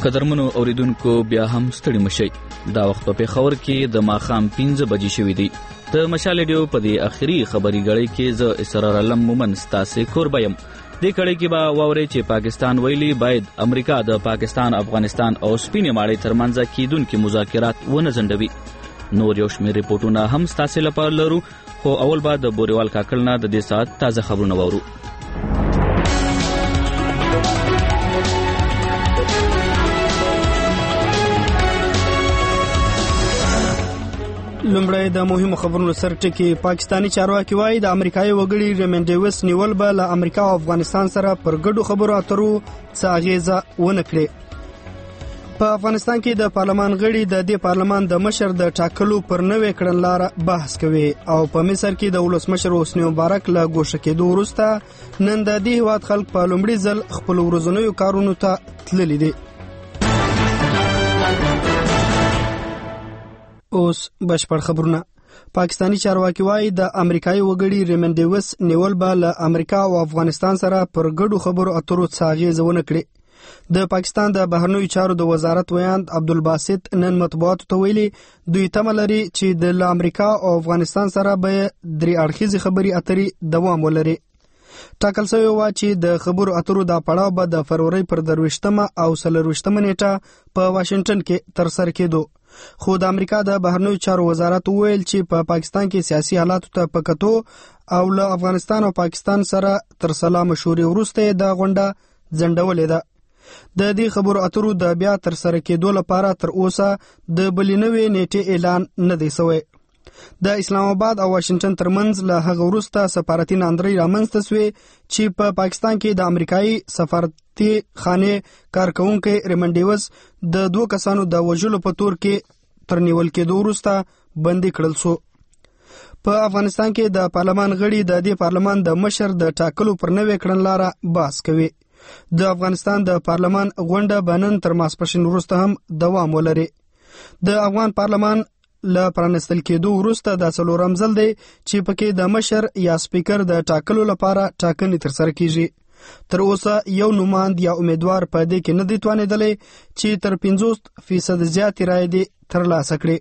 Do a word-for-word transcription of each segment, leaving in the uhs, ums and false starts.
قدرمنو اوریدونکو بیا هم ستړي مشئ. دا وخت په پېښور کې د ماښام پنځه بجې شوي دي. د مشال ریډیو په دې اخري خبري غړۍ کې زه اسرار علم مومن ستاسې کوربه یم. دې کړۍ کې به واورئ چې پاکستان ویلي باید امریکا د پاکستان، افغانستان او سپینې ماړۍ ترمنځ کیدونکي مذاکرات ونه ځنډوي. نور یو شمېر ریپورټونه هم ستاسې لپاره لرو، خو اول به د بوریوال کاکړ نه د دې ساعت تازه خبرونه واورو. لومړی د مهمو خبرونو سر ټکي. پاکستانی چارواکي وایي د امریکایي وګړي ریمن ډیویس نیول به له امریکا او افغانستان سره پر ګډو خبرو اترو څه اغیزه ونه کړي. په افغانستان کې د پارلمان غړي د دې پارلمان د مشر د ټاکلو پر نوې کړنلاره بحث کوي او په مصر کې د ولسمشر حسنی مبارک له ګوښه کېدو وروسته نن د دې هیواد خلک په لومړي ځل خپل ورځنیو کارونو ته تللي دي. اوس بشپړ خبرونه. پاکستانی چارواکي وایي د امریکایي وګړي ریمن ډیویس نیول به له امریکا او افغانستان سره پر ګډو خبرو اترو څه اغیزه ونه کړي. د پاکستان د بهرنیو چارو د وزارت ویاند عبدالباسط نن مطبوعاتو ته ویلي دوی تمه لري چې د امریکا او افغانستان سره به درې اړخیزې خبرې اترې دوام ولري. ټاکل شوی و چې د خبرو اترو دا پړاو به د فروری پر درویشتمه او څلرویشتمه نیټه په واشنگټن کې ترسره کېدو. خو د امریکا د بهرنیو چارو وزارت وویل چې په پا پاکستان کې سیاسي حالاتو ته په کتو او له افغانستان او پاکستان سره تر سلا مشورې وروسته د غونډه ځنډولې ده. د دې خبرو اترو د بیا تر سره کېدو لپاره تر اوسه د بلې نوې نیټې اعلان نه دی شوی. د اسلام آباد او واشنگټن ترمنځ له هغه وروسته سفارتي ناندرۍ رامنځته شوې چې په پا پاکستان کې د امریکایي سفارتي خانې کارکونکي ریمن ډیویس د دوه کسانو د وژلو په تور کې تر نیول کېدو وروسته بندي کړل شو. په افغانستان کې د پارلمان غړي د دې پارلمان د مشر د ټاکلو پر نوې کړنلاره بحث کوي. د افغانستان د پارلمان غونډه به نن تر ماسپښین وروسته هم دوام ولري. د افغان پارلمان له پرانستل کېدو وروسته دا څلورم ځل دی چې پکې د مشر یا سپیکر د ټاکلو لپاره ټاکنې ترسره کیږي. تر اوسه یو نوماند یا امیدوار په دې کې نه دی توانېدلی چې تر پنځوس فیصد زیاتې رایې دې ترلاسه کړي.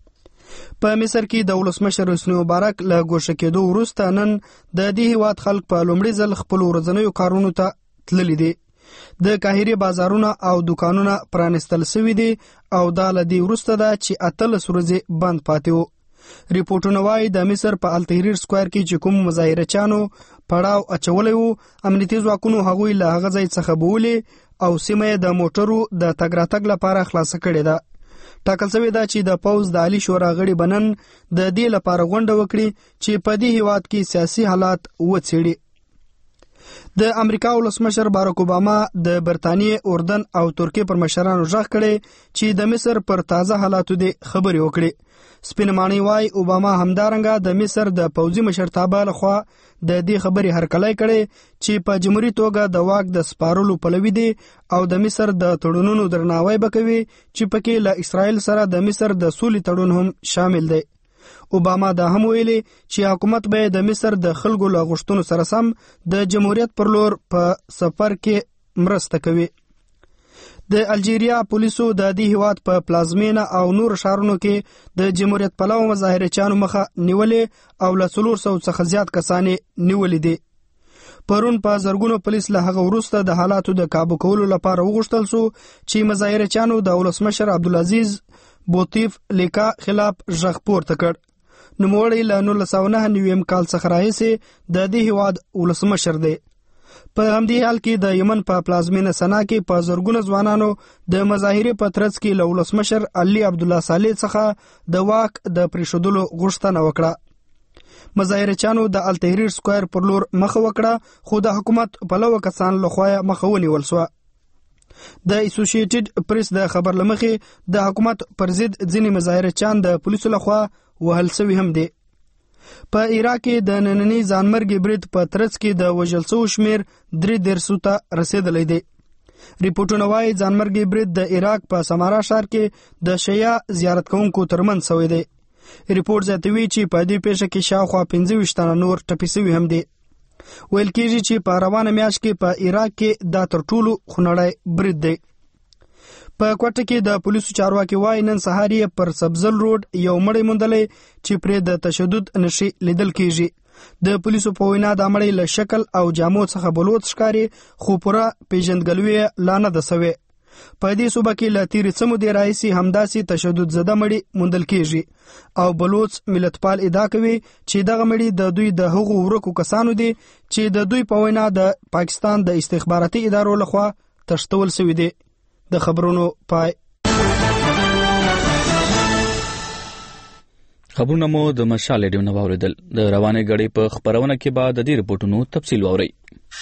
په مصر کې د ولسمشر حسنی مبارک له ګوښه کېدو وروسته نن د دې هیواد خلک په لومړي ځل خپل ورځنیو کارونو ته تللي دي. د قاهرې بازارونه او دکانونه پرانستل شوي دي او دا له دې وروسته ده چې اتلس ورځې بند پاتې وو. ریپورټونه وایي د مصر په التحریر سکویر کې چې کوم مظاهرچیانو پړاو اچولی وو، امنیتي ځواکونو هغوی له هغه ځای څخه بولې او سیمه یې د موټرو د تګ راتګ لپاره خلاصه کړې ده. ټاکل شوې ده چې د پوځ د عالی شورا غړي به نن د دې لپاره غونډه وکړي چې په دې هیواد کې سیاسي حالات وڅېړي. د امریکا ولسمشر باراک اوباما د برتانیې، اردن او ترکیې پر مشرانو غږ کړي چې د مصر پر تازه حالاتو دې خبرې وکړي. سپین ماڼۍ وايي اوباما همدارنګه د مصر د پوځي مشرتابه لخوا د دې خبرې هرکلی کړي چې په جمهوریت توګه د واک د سپارلو پلوي دي او د مصر د تړونونو درناوی وکوي چې پکې له اسرائیل سره د مصر د سولې تړون هم شامل دی. اوباما دا هم ویلي چې حکومت به د مصر د خلکو له غوښتنو سره سم د جمهوریت پر لور په سفر کې مرسته کوي. د الجیریا پولیسو د دې هیواد په پلازمینه او نور ښارونو کې د جمهوریت پلوه مظاهرچیانو مخه نیولې او له څلور سوو څخه زیات کسانې نیولې دي. پرون په زرګونو پولیس له هغه وروسته د حالاتو د کابو کولو لپاره وغوښتل شو چې مظاهرچیانو د ولسمشر عبدالعزیز بوتیف لیکا خلاف غږ پورته کړ. نوموړی له نولس سوه نهه نوي کال څخه راهیسې د دې هیواد ولسمشر دی. په همدې حال کې د یمن په پلازمینه سنا کې په زرګونه ځوانانو د مظاهرې په ترڅ کې له ولسمشر علي عبدالله صالح څخه د واک د پرېښودلو غوښتنه وکړه. مظاهرچیانو د التحریر سکویر پر لور مخه وکړه خو د حکومت پلوه کسان لخوا مخه ونیول شوه. د اسوسییټډ پریس د خبر لمخې د حکومت پر ضد ځینې مظاهرچیان د پولیسو لخوا وهل شوي هم دي. په عراق کې د ننني ځانمرګي برید په ترڅ کې د وژل شوو شمېر درې دېرشو ته رسېدلی دی. ریپورټونه وایي ځانمرګي برید د عراق په سمارا ښار کې د شیعه زیارت کوونکو ترمنځ شوی دی. ریپورټ زیاتوي چې په دې پیښه کې شاوخوا پنځه ویشت تنه نور ټپي شوي هم دي. ویل کېږي چې په روانه میاشت کې په عراق کې دا تر ټولو خونړی برید دی. په کوټه کې د پولیسو چارواکي وایي نن سهار یې پر سبزل روډ یو مړی موندلی چې پرې د تشدد نښې لیدل کېږي. د پولیسو په وینا د مړی له شکل او جامو څخه بلوڅ ښکاري، خو پوره پیژندګلوي یې لا نه ده سوې. په دې صوبه کې له تېرې څه مودې راهیسې همداسې تشدد زده مړي موندل کېږي او بلوڅ ملتپال ادعا کوي چې دغه مړي د دوی د هغو ورکو کسانو دي چې د دوی په وینا د پاکستان د استخباراتي ادارو لخوا تښتول سوي دي. د خبرونو پای. خبرونه مو د مشال ریډیو نه واوریدل. د روانې غړي په خبرونه کې بعد د دې رپورټونو تفصیل واورئ.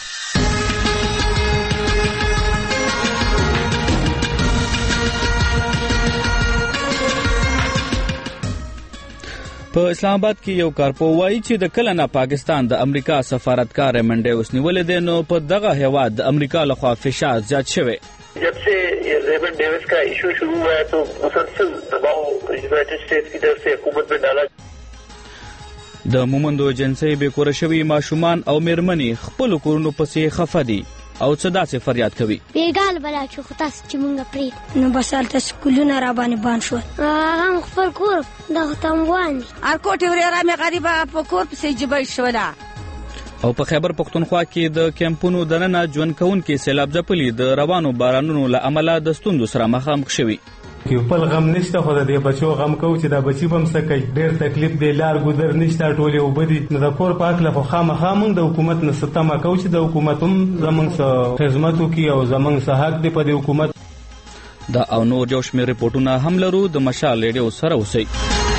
په اسلام آباد کې یو کارپو وایي چې د کله نه پاکستان د امریکا سفارتکار ریمن ډیوس نیولې دی، نو په دغه هیواد د امریکا لخوا فشار زیات شوی. जब से Ramon Davis का इशू शुरू हुआ है तो मुसलसल दबाव यूनाइटेड स्टेट्स की तरफ से हुकूमत पे डाला. د مومندو ایجنسی به کور شوی ماشومان او میرمنې خپل کورونو پسې خفه دي او څه داسې فریاد کوي. بیګال بلا چې خو تاسو چې مونږ پرې نو بس هلته سکولونه را باندې بان شول. هغه خپل کور دغه تموان هر کوټې ورې را مې غریبه په کور پسې جبی شوله. او په خیبر پختونخوا کې د کیمپونو دننه ژوند کوونکي سیلاب ځپلي د روانو بارانونو له امله د ستونزو سره مخامخ شوي. خپل غم نشته، خو د دې بچو غم کوو چې دا بچي به هم څه کوي. ډېر تکلیف دی، لار ګودر نشته، ټولې اوبه دي. نو د کور په هکله خو خامخا موږ د حکومت نه څه تمه کوو چې د حکومت هم زموږ څه خدمت وکړي او زموږ څه حق دی په دې حکومت. دا او نور یو شمېر رپورټونه هم لرو. د مشال ریډیو سره اوسئ.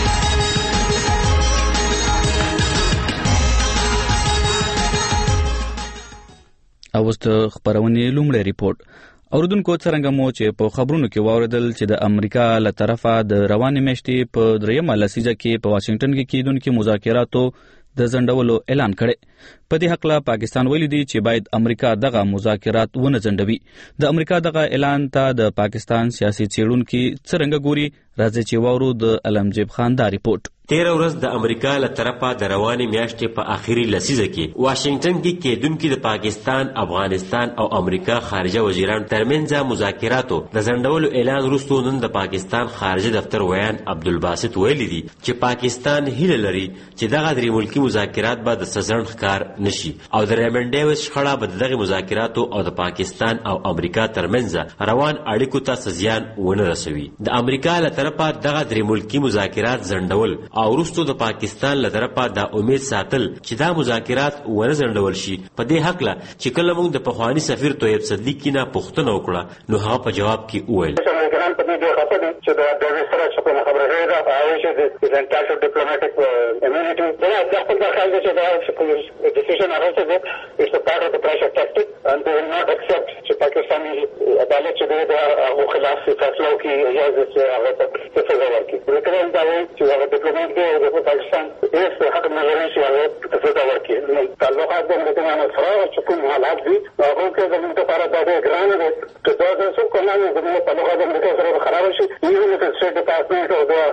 او اوس د خبرونې لومړی ریپورټ. اوریدونکو څرنګه مو چې په خبرونو کې واوریدل چې د امریکا له طرفه د روانې میاشتې په دریمه لسیزه کې په واشنگټن کې کېدونکو مذاکراتو د ځنډولو اعلان کړی. په دې حق له پاکستان ویلي دی چې باید امریکا دغه مذاکرات ونه ځنډوي. د امریکا دغه اعلان ته د پاکستان سیاسي څېړونکي څرنګه ګوري، راځي چې واورو د علمجیب خان دا ریپورټ. تیره ورځ د امریکا له طرفه د روانې میاشتې په آخري لسیزه کې واشنگټن کې کېدونکي د پاکستان، افغانستان او امریکا خارجه وزیرانو ترمنځ مذاکراتو د ځنډولو اعلان وروسته نن د پاکستان خارجه دفتر ویان عبدالباسط ویلي دي چې پاکستان هیله لري چې دغه درې ملکي مذاکرات به د سزنډ ښکار نشي او د ریمن ډیوس شخړه به دغه مذاکراتو او د پاکستان او امریکا ترمنځ روان اړیکو ته زیان ونه رسوي. د امریکا له طرفه دغه درې ملکي مذاکرات ځنډول او وروسته د پاکستان له طرفه دا امید ساتل چې دا مذاکرات ونه ځنډول شي. په دې هکله چې کله موږ د پخواني سفیر طیب صدیقي نه پوښتنه وکړه نو هغه په جواب کې وویل امریکایان په دې ډېر خفه دي چې د ډیویس سره چې کومه خبره شوې ده هغه چې د انټرنیشنل ډیپلوماټیک امیونټي دا د خپل د خلکو چې دا ډیسیژن هغه ده it's a part of the pressure tactic and they will not accept چې پاکستاني عدالت چې د هغو خلاف فیصله وکړي یا چې هغه ته سزا ورکړي. امریکایان دا وایي چې هغه ډیپلوماټ دی د پاکستان هیڅ حق نه لري چې هغه ته سزا ورکړي. تعلقات د امریکایانو سره چې کوم حالات دي هغه کې زموږ لپاره دا ډېر ګران دی چې دا د څه کومه زموږ تعلقات د امریکا سره خراب شي. even if it's state department or the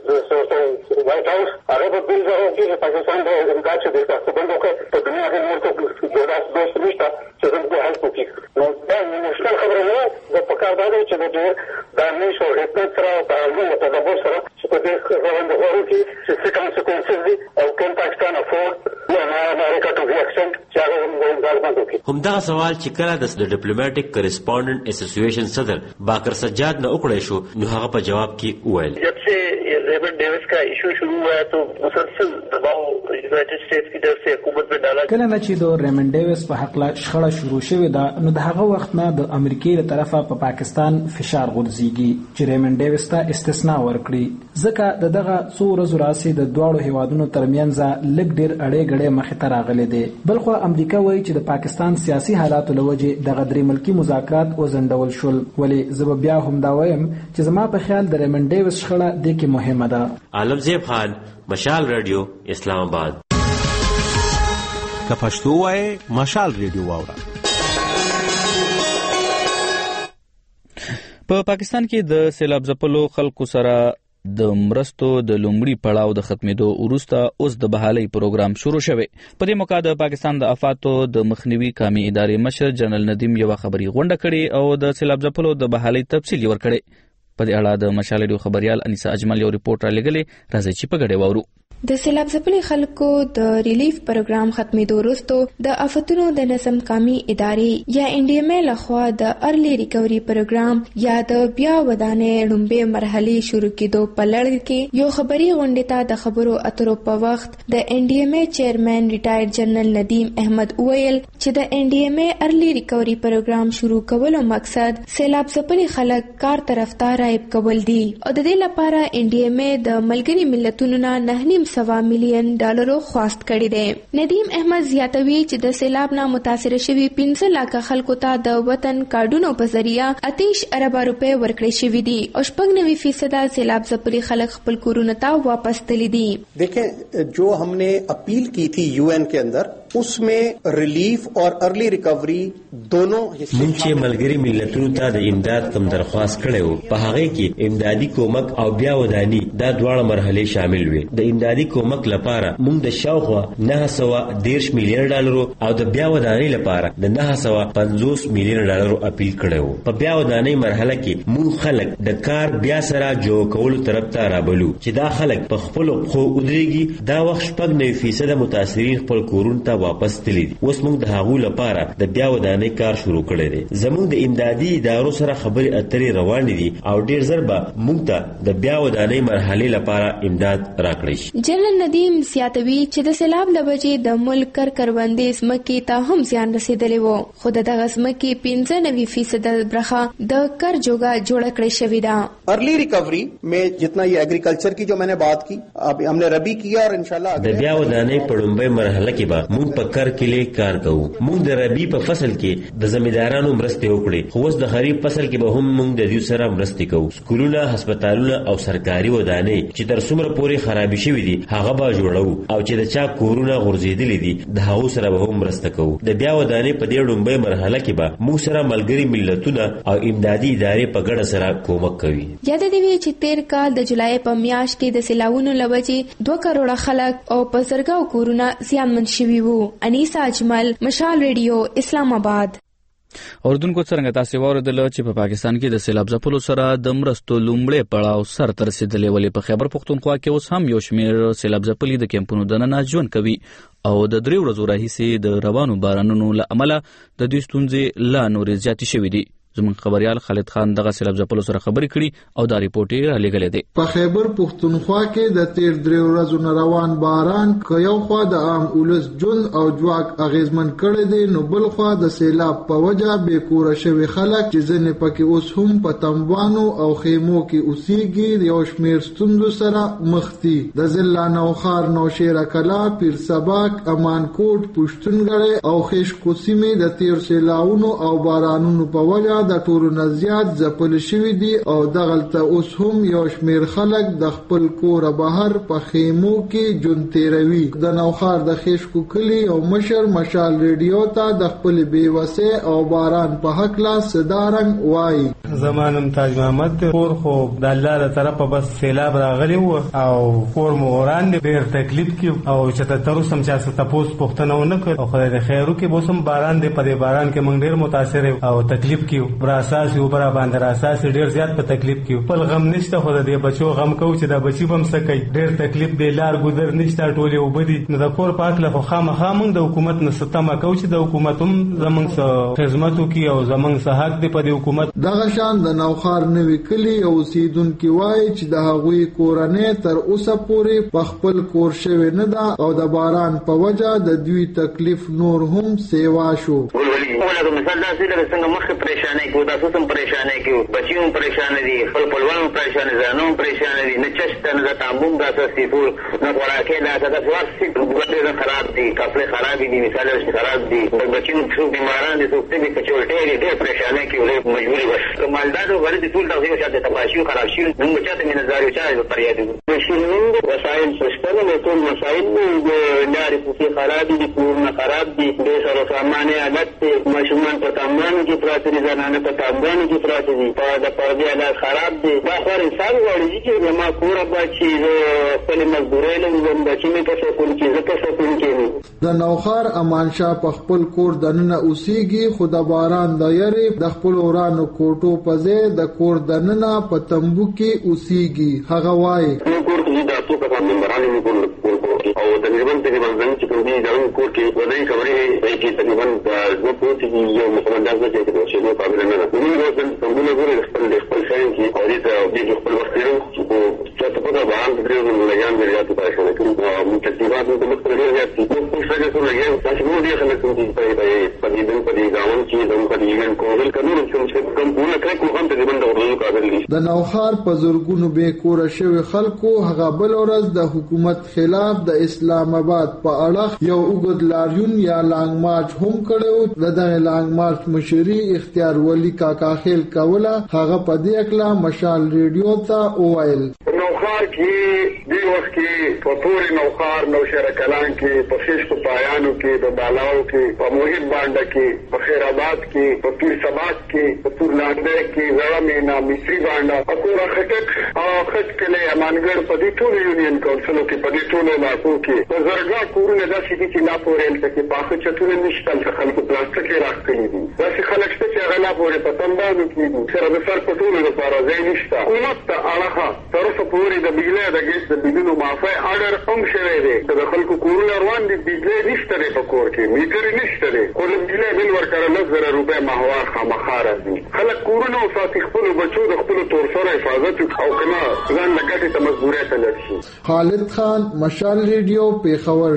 White House هغه په دې ځای کې پاکستان د امداد چې د تاسو باندې کوي په دنیا کې نور څه د داس دوست نشته چې زموږ هیڅ وکړي. نو دا مشکل خبره نه ده. په کار دا دی چې د ډېر د امنیت او حکومت سره په تعامل تدابیر سره چې په دې روانده غواړو کې چې څه consequences دي او can Pakistan afford America to the extent چې هغه انګازمنټ وکړي. همدغه سوال چې کله د ډیپلوماټیک کرسپونډنټ اسوسییشن صدر باقر سجاد نه وکړی شو نو هغه په جواب کې وویل جب سے ریمن ډیوس کا ایشو شروع ہوا ہے تو مسلسل دباؤ یونائٹڈ اسٹیٹس کی طرف سے حکومت میں ډالا. کله نه چې د ریمن ډیوس په حق لا شخړه شروع شوې ده نو د هغه وخت نه د امریکای له طرفه په پاکستان فشار غورځيږي چې ریمن ډیوس ته استثناء ورکړي. ځکه د دغه څو ورځې راسي د دواړو هیوادونو ترمنځ لږ ډېر اړې غړې مخې ته راغلي دي. بلخو امریکا وایي چې د پاکستان سیاسي حالاتو له وجې دغه درې ملکي مذاکرات وځنډول شول. ولې زه بیا هم دا وایم چې زما په خیال د ریمن ډیوس شخړه دې کې مهمه ده. عالمزیب خان، مشال ریډیو، اسلام آباد. که پښتو وایي مشال ریډیو واوره. په پاکستان کې د سیلاب ځپلو خلکو سره د مرستو د لومړي پړاو د ختمېدو وروسته اوس د بحالۍ پروګرام شروع شوی. په دې موقع د پاکستان د افاتو د مخنیوي قومي ادارې مشر جنرال ندیم یو خبري غونډه کړې او د سیلاب ځپلو د بحالۍ تفصیل ورکړي. په دې اړه د مشال ریډیو خبريال انیسا اجمل یو ریپورت را لګلې. راځي چې په ګډه وورو. د سیلاب ځپلي خلکو د ریلیف پروګرام ختمېدو وروسته د آفتونو د نظم قومي ادارې یا ان ډي ایم ای لخوا د ارلی ریکوري پروګرام یا د بیا ودانې لومړۍ مرحلې شروع کېدو په لړ کې یو خبري غونډې ته د خبرو اترو په وخت د ان ډي ایم ای چیرمن ریټایر جنرال ندیم احمد ویل چې د ان ډي ایم ای ارلی ریکوري پروګرام شروع کولو مقصد سیلاب ځپلي خلک کار طرف ته رايب کول دي او د دې لپاره ان ډي ایم ای د ملګري ملتونو نه نه سوا میلیون ډالرو خواست کړی دی. ندیم احمد زیاتوي چې د سیلاب نه متاثر شوي پنځه لکه خلکو ته د وطن کارډونو په ذریعہ اتیش ارب روپے ورکړي شوي دي او شپږ نوي فیصد سیلاب ځپلي خلک خپل کورونو ته واپس تللي دي. دیکھیں جو ہم نے اپیل کی تھی یو این کے اندر اس میں ریلیف اور ارلی ریکوری دونوں مونږ چې ملګري ملتونو ته د امداد کوم درخواست کړو په هغه کې امدادي کومک او بیا ودانی دا دواړه مرحله شامل وي. د امدادي کومک لپاره مونږ د شاوخوا نه سوا دیرش میلیون ډالرو او د بیا ودانی لپاره د نه سوا پنځوس میلیون ډالرو اپیل کړو. په بیا ودانی مرحله کې مونږ خلک د کار بیا سره جوړ کولو طرف ته رابلو چې دا خلک په خپل خو ودرېږي. دا وخت شپږ نوي فیصد متاثرین خپل کورونو ته واپس تللی دي. اوس موږ د هغو لپاره د بیا ودانۍ کار شروع کړی دی. زموږ د امدادي ادارو سره خبرې اترې روانې دي او ډیر زر به موږ ته د بیا ودانۍ مرحلې لپاره امداد راکړي شي. جنرال ندیم زیاتوي چې د سیلاب له وجې د ملک کر کروندې ځمکې ته هم زیان رسېدلی و خو د دغه ځمکې پنځه نوي فیصد برخه د کر جوګه جوړه کړې شوې ده. ارلی ریکوری میں جتنا یہ ایگریکلچر کی جو میں نے بات کی اب ہم نے ربی کیا اور انشاءاللہ د بیا ودانۍ په لومړۍ مرحله کې به موږ په کر کې کار کوو. موږ د ربی په فصل کې د زمیندارانو مرستې وکړې خو اوس د خریف فصل کې به هم موږ د دې سره مرستې کوو. سکولونه، هسپتالونه او سرکاري ودانۍ چې تر څومره پورې خرابې شوي دي هغه به جوړو او چې د چا کورونه غورځېدلي دي د هغو سره به هم مرسته کوو. د بیا ودانۍ په دې لومړۍ مرحله کې به موږ سره ملګري ملتونه او امدادي ادارې په ګډه سره کومک کوي. یاد دې وي چې تیر کال د جولای په میاشت کې د سیلاوونو له وجې دوه کروڑه خلک او په زرګاو کورونه زیانمن شوي وو. انیسا اجمل، مشال ریډیو، اسلام آباد. اردوونکو څنګه تاسو واوریدل چې په پاکستان کې د سیلاب ځپلو سره د مرستو لومړی پړاو سر ته رسیدلی ولې په خیبر پښتونخوا کې اوس هم یو شمېر سیلاب ځپلي د کیمپونو دننه ژوند کوي او د درې ورځو راهیسې د روانو بارانونو له امله د دوی ستونزې لا نورې زیاتې شوې دي. زموږ خبريال خالد خان دغه سیلاب ځپلو سره خبرې کړي او دا ریپورت یې را لېږلی دی. په خیبر پښتونخوا کې د تیر درې ورځو روان باران که یو خوا د عام اولس ژوند او ځواک اغیزمن کړی دی نو بل خوا د سیلاب په وجه بې کوره شوي خلک چې ځینې پکې اوس هم په تمبانو او خیمو کې اوسېږي یو شمېر ستونزو سره مخ دي. د ضلع نوښار، نوشیره کلا، پیر سباک، امانکوټ، پښتونګړی او خیشکو سیمې د تیر سیلاونو او بارانونو په وجه د ټولو نه زیات ځپل شوي دي او دغلته اوس هم یو شمېر خلک د خپل کوره بهر په خیمو کې ژوند تېروي. د نوښار د خیشکو کلي یو مشر مشال ریډیو ته د خپلې بېوسۍ او باران په هکله صدارنګ وایي. زما نوم تاج محمد دی. کور خو د الله له طرفه بس سیلاب راغلی و او کور مو وران دی. ډېر تکلیف کې او چې تر اوسه هم چا څه تپوس پوښتنه ونه کړ او خدای دې خیر وکړي. اوس هم باران دی. په دې باران کې موږ ډېر متاثر او تکلیف کې برا اساس یو برا باندې را اساس ډیر زیات په تکلیف کې خپل غم نشته خو د دې بچو غم کو چې دا بچي بم سکي ډیر تکلیف دی. لار ګذر نشته ټولې وبدي نو د کور پاک له خامخا موږ د حکومت نه ستمه کو چې د حکومت هم زمونږ سره خدماتو کې او زمونږ سره حق دی په دې حکومت. دغه شان د نوښار نوي کلی او اوسیدونکو وایي چې د هغوی کورنۍ تر اوسه پورې په خپل کور شوی نه ده او د باران په وجه د دوی تکلیف نور هم سیوا شو. ولکه مثال داسې لکه څنګه مخکې پریشانۍ کې وو تاسو هم پریشانۍ کې وو بچي هم پریشانه دي خپل خپلوان هم پریشانه زانه هم پریشانه دي نه چشته نه د تامون داسې سي ټول نه خوراکې داسې داسې وارسي ګوتې خراب دي کپړې خرابې دي مثال خراب دي بچي هم څوک بیماران دي څوک طبي کچوټې دي ډېر پریشانۍ کې وو مجبوري وه که مالدار وغیره دي ټول داسې یو چاته تباشي خراب شي نو چاته مینځدار یو چا فریاد ماشین نه وسایل شته نه ټول مسایل نه لارې پوښي خراب دي کورونه خراب دي د سره سامان حالت ماشومان په تامبانو کې پراته دي زنانه په تامبانو کې پراته دي په د پردي حالات خراب دي دا خو انسان غواړي چې ما کور بچي خپل مزدوري له بچي مې په څه کوم کې زه په څه کوم کې د نوخار امان شاه په خپل کور دننه اوسېږي خو د باران د یری د خپل ورانو کوټو په ځای د کور دننه په تمبو کې اوسېږي هغه وایي کور کې دا څه په ممبرانو کې او تقریبا تقریبا ځان چې کوم دي دا کور کې ودی خبرې چې تقریبا د پروتي یو مخمنداز چې د شنو قابل نه ده موږ د څنګه غوړي خپل خپل شاین کې او دې د خپل وخت یو چې په دا باندې درې نو لګان دی راته پای شو کوم متتیبات د مختلف ریاض په څه څه لګي تاسو مو دې خلک چې په په دې د په دې ځاون چې د په دې کول کنه چې کوم ګونه کړی کوم هم د باندې ورته قابل دي د نوخار په زورګونو به کور شوی خلکو هغه بل ورځ د حکومت خلاف د اسلام آباد په اړه یو وګد لاریون یا لانګ مارچ هم کړو د دغه لانګ مارچ مشري اختیار ولی کاکا خیل کوله هغه په دې اکلا مشال ریډیو ته وویل نوخار کې دی وخت کې په پوری نوخار نو شرکلان کې په خیش په پایانو کې په بالاو کې په موحد باندې کې په خیر آباد کې په پیر سبات کې په پور لاندې کې زرامینا مصری باندې اکورا خټک او خټ کله امانګر په دې ټول یونین کونسل کې په دې ټول علاقو کې په زرګا کورونه داسې دي چې لا پورې لکه په اخر چتونه نشته خلکو پلاستیک راخلي دي داسې خلک شته چې غلا پورې په تندانو کې دي سره د سر په ټولو لپاره ځای نشته حکومت ته اړه طرف پورې د بجلی د ګیس د بجلو معافی اډر هم شوی دی د خلکو کورونه روان دي بجلی نشته دی په کور کې میټر نشته دی خو د بجلی بل ورکړه لږ زره روپۍ ماهوار خامخا راځي خلک کورونه وساتي خپلو بچو د خپلو تور سره حفاظت او کنه ځان له ګټې ته مزدورۍ ته لاړ شي خالد خان مشال ریډیو پیښور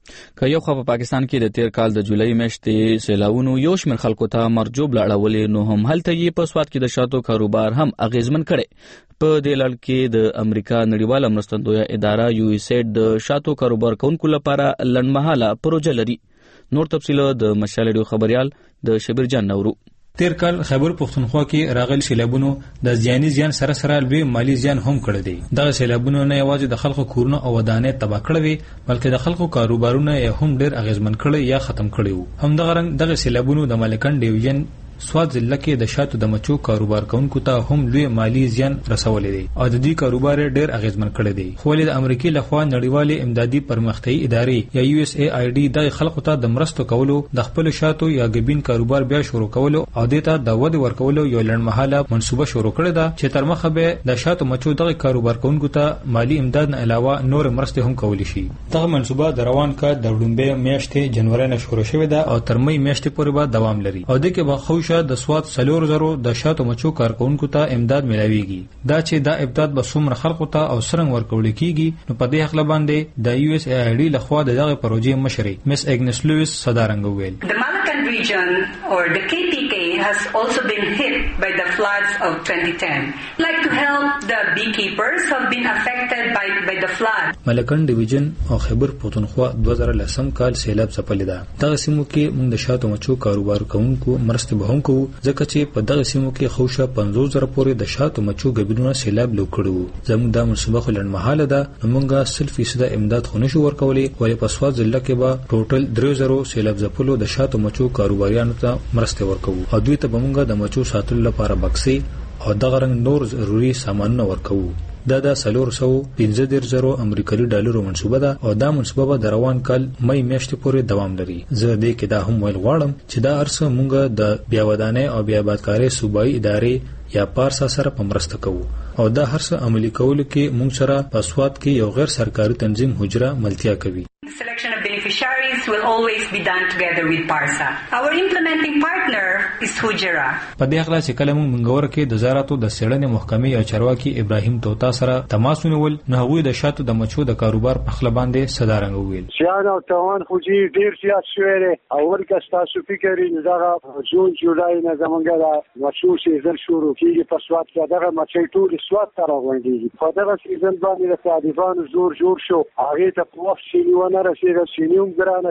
که یو خو په پاکستان کې د تیر کال د جولای میاشتې سیلاونو یو شمېر خلکو ته مرجوب لاړولې نو هم هلته یې په سواد کې د شاتو کاروبار هم اغیزمن کړي په دې لړ کې د امریکا نړیواله مرستندویه اداره یو ایس ایډ د شاتو کاروبار کوونکو لپاره لنډمهاله پروژه لري نور تفصیل د مشال ریډیو خبريال د شبیر جان نورو تیر کال خیبر پختونخوا کې راغلي سیلابونو د ځاني ځان سره سره لوی مالی ځان هم کړی دی دغه سیلابونو نه یوازې د خلکو کورونه او ودانې تباہ کړې بلکې د خلکو کاروبارونه یې هم ډېر اغیزمن کړي یا ختم کړي وو هم دغه رنګ دغه سیلابونو د ملکن ډیویژن سواد ضلع کې د شاتو د مچو کاروبار کوونکو ته هم لوی مالی زیان رسولې دي او د دې کاروبار ډېر اغیزمن کړی دی خو د امریکای لخوا نړیوالې امدادي پرمختیایي ادارې یا یو ایس ای آی ډي د خلکو ته د مرستو کولو د خپل شاتو یا ګبین کاروبار بیا شروع کولو او د ته د ود ورکولو یو لړمحاله منصوبه شروع کړې ده چې تر مخه به د شاتو مچو دغه کاروبار کوونکو ته مالی امداد نه علاوه نور مرستې هم کولی شي دغه منصوبه د روان کال د وړاندې میاشتې جنوري نه شروع شوې ده او تر مې میاشتې پورې به دوام لري او د کې به خوښه د سواد سلور زرو د شاتو مچو کارکونکو ته امداد ملاويږي دا چې دا امداد به څومره خلکو ته او څنګه ورکول کیږي نو په دې حق باندې د یو ایس ای آی ډي لخوا دغه پروژې مشري مس اګنس لویس صدارنګ ویل The Malacan region or the K P K has also been hit by the floods of twenty ten. I'd like to help the beekeepers who have been affected by by the flood. ملکن ډیویژن او خیبر پختونخوا دوه زره لسم کال سیلاب ځپلې ده دغه سیمو کې موږ د شاتو مچو کاروبار کوونکو مرستې به هم کوو ځکه چې په دغه سیمو کې خوشه پنځوس زره پورې د شاتو مچو ګبینونه سیلاب لو کړو زموږ د منصوبه خلن محاله ده موږ سل فیصد امداد خو نشو ورکولې ولې په سواد ضلع کې به ټوټل درې زره سیلاب ځپلو د شاتو مچو کاروباریانو ته مرستې ورکوو او دوی ته به موږ د مچو ساتلو لپاره بکسې او دغه رنګ نور ضروري سامانونه ورکوو دا د سلور سو پنځه دېرش زره امریکایي ډالرو منصوبه ده او دا منصوبه به د روان کال مې میاشتې پورې دوام لري زه دې کې دا هم ویل غواړم چې دا ارسه مونږ د بیا ودانۍ او بیا آبادکارۍ صوبایي ادارې یا پارسا سره په مرسته کوو او دا هرڅه عملي کولو کې مونږ سره په سواد کې یو غیر سرکاري تنظیم حجره ملتیا کوي The selection of beneficiaries will always be done together with PARSA. Our implementing partner is Hujra. په دې اخلا چې کله موږ منګور کې د زراعتو د سړنې محکمې او چارواکي ابراهیم توتا سره تماس ونیول نو هغوی د شاتو د مچو د کاروبار په خله باندې صدارنګ ویل شان او توان خو جی ډیر زیات شوی دی او ورکه تاسو فکر یې دغه جون جولای نه زمونږ د مچو سیزن شروع کیږي په سواد کې دغه مچې ټول سواد ته راغونډيږي په دغه سیزن باندې د طالبانو زور جوړ شو هغه ته په وخت شي ونه رسیدل شینوم ګرانه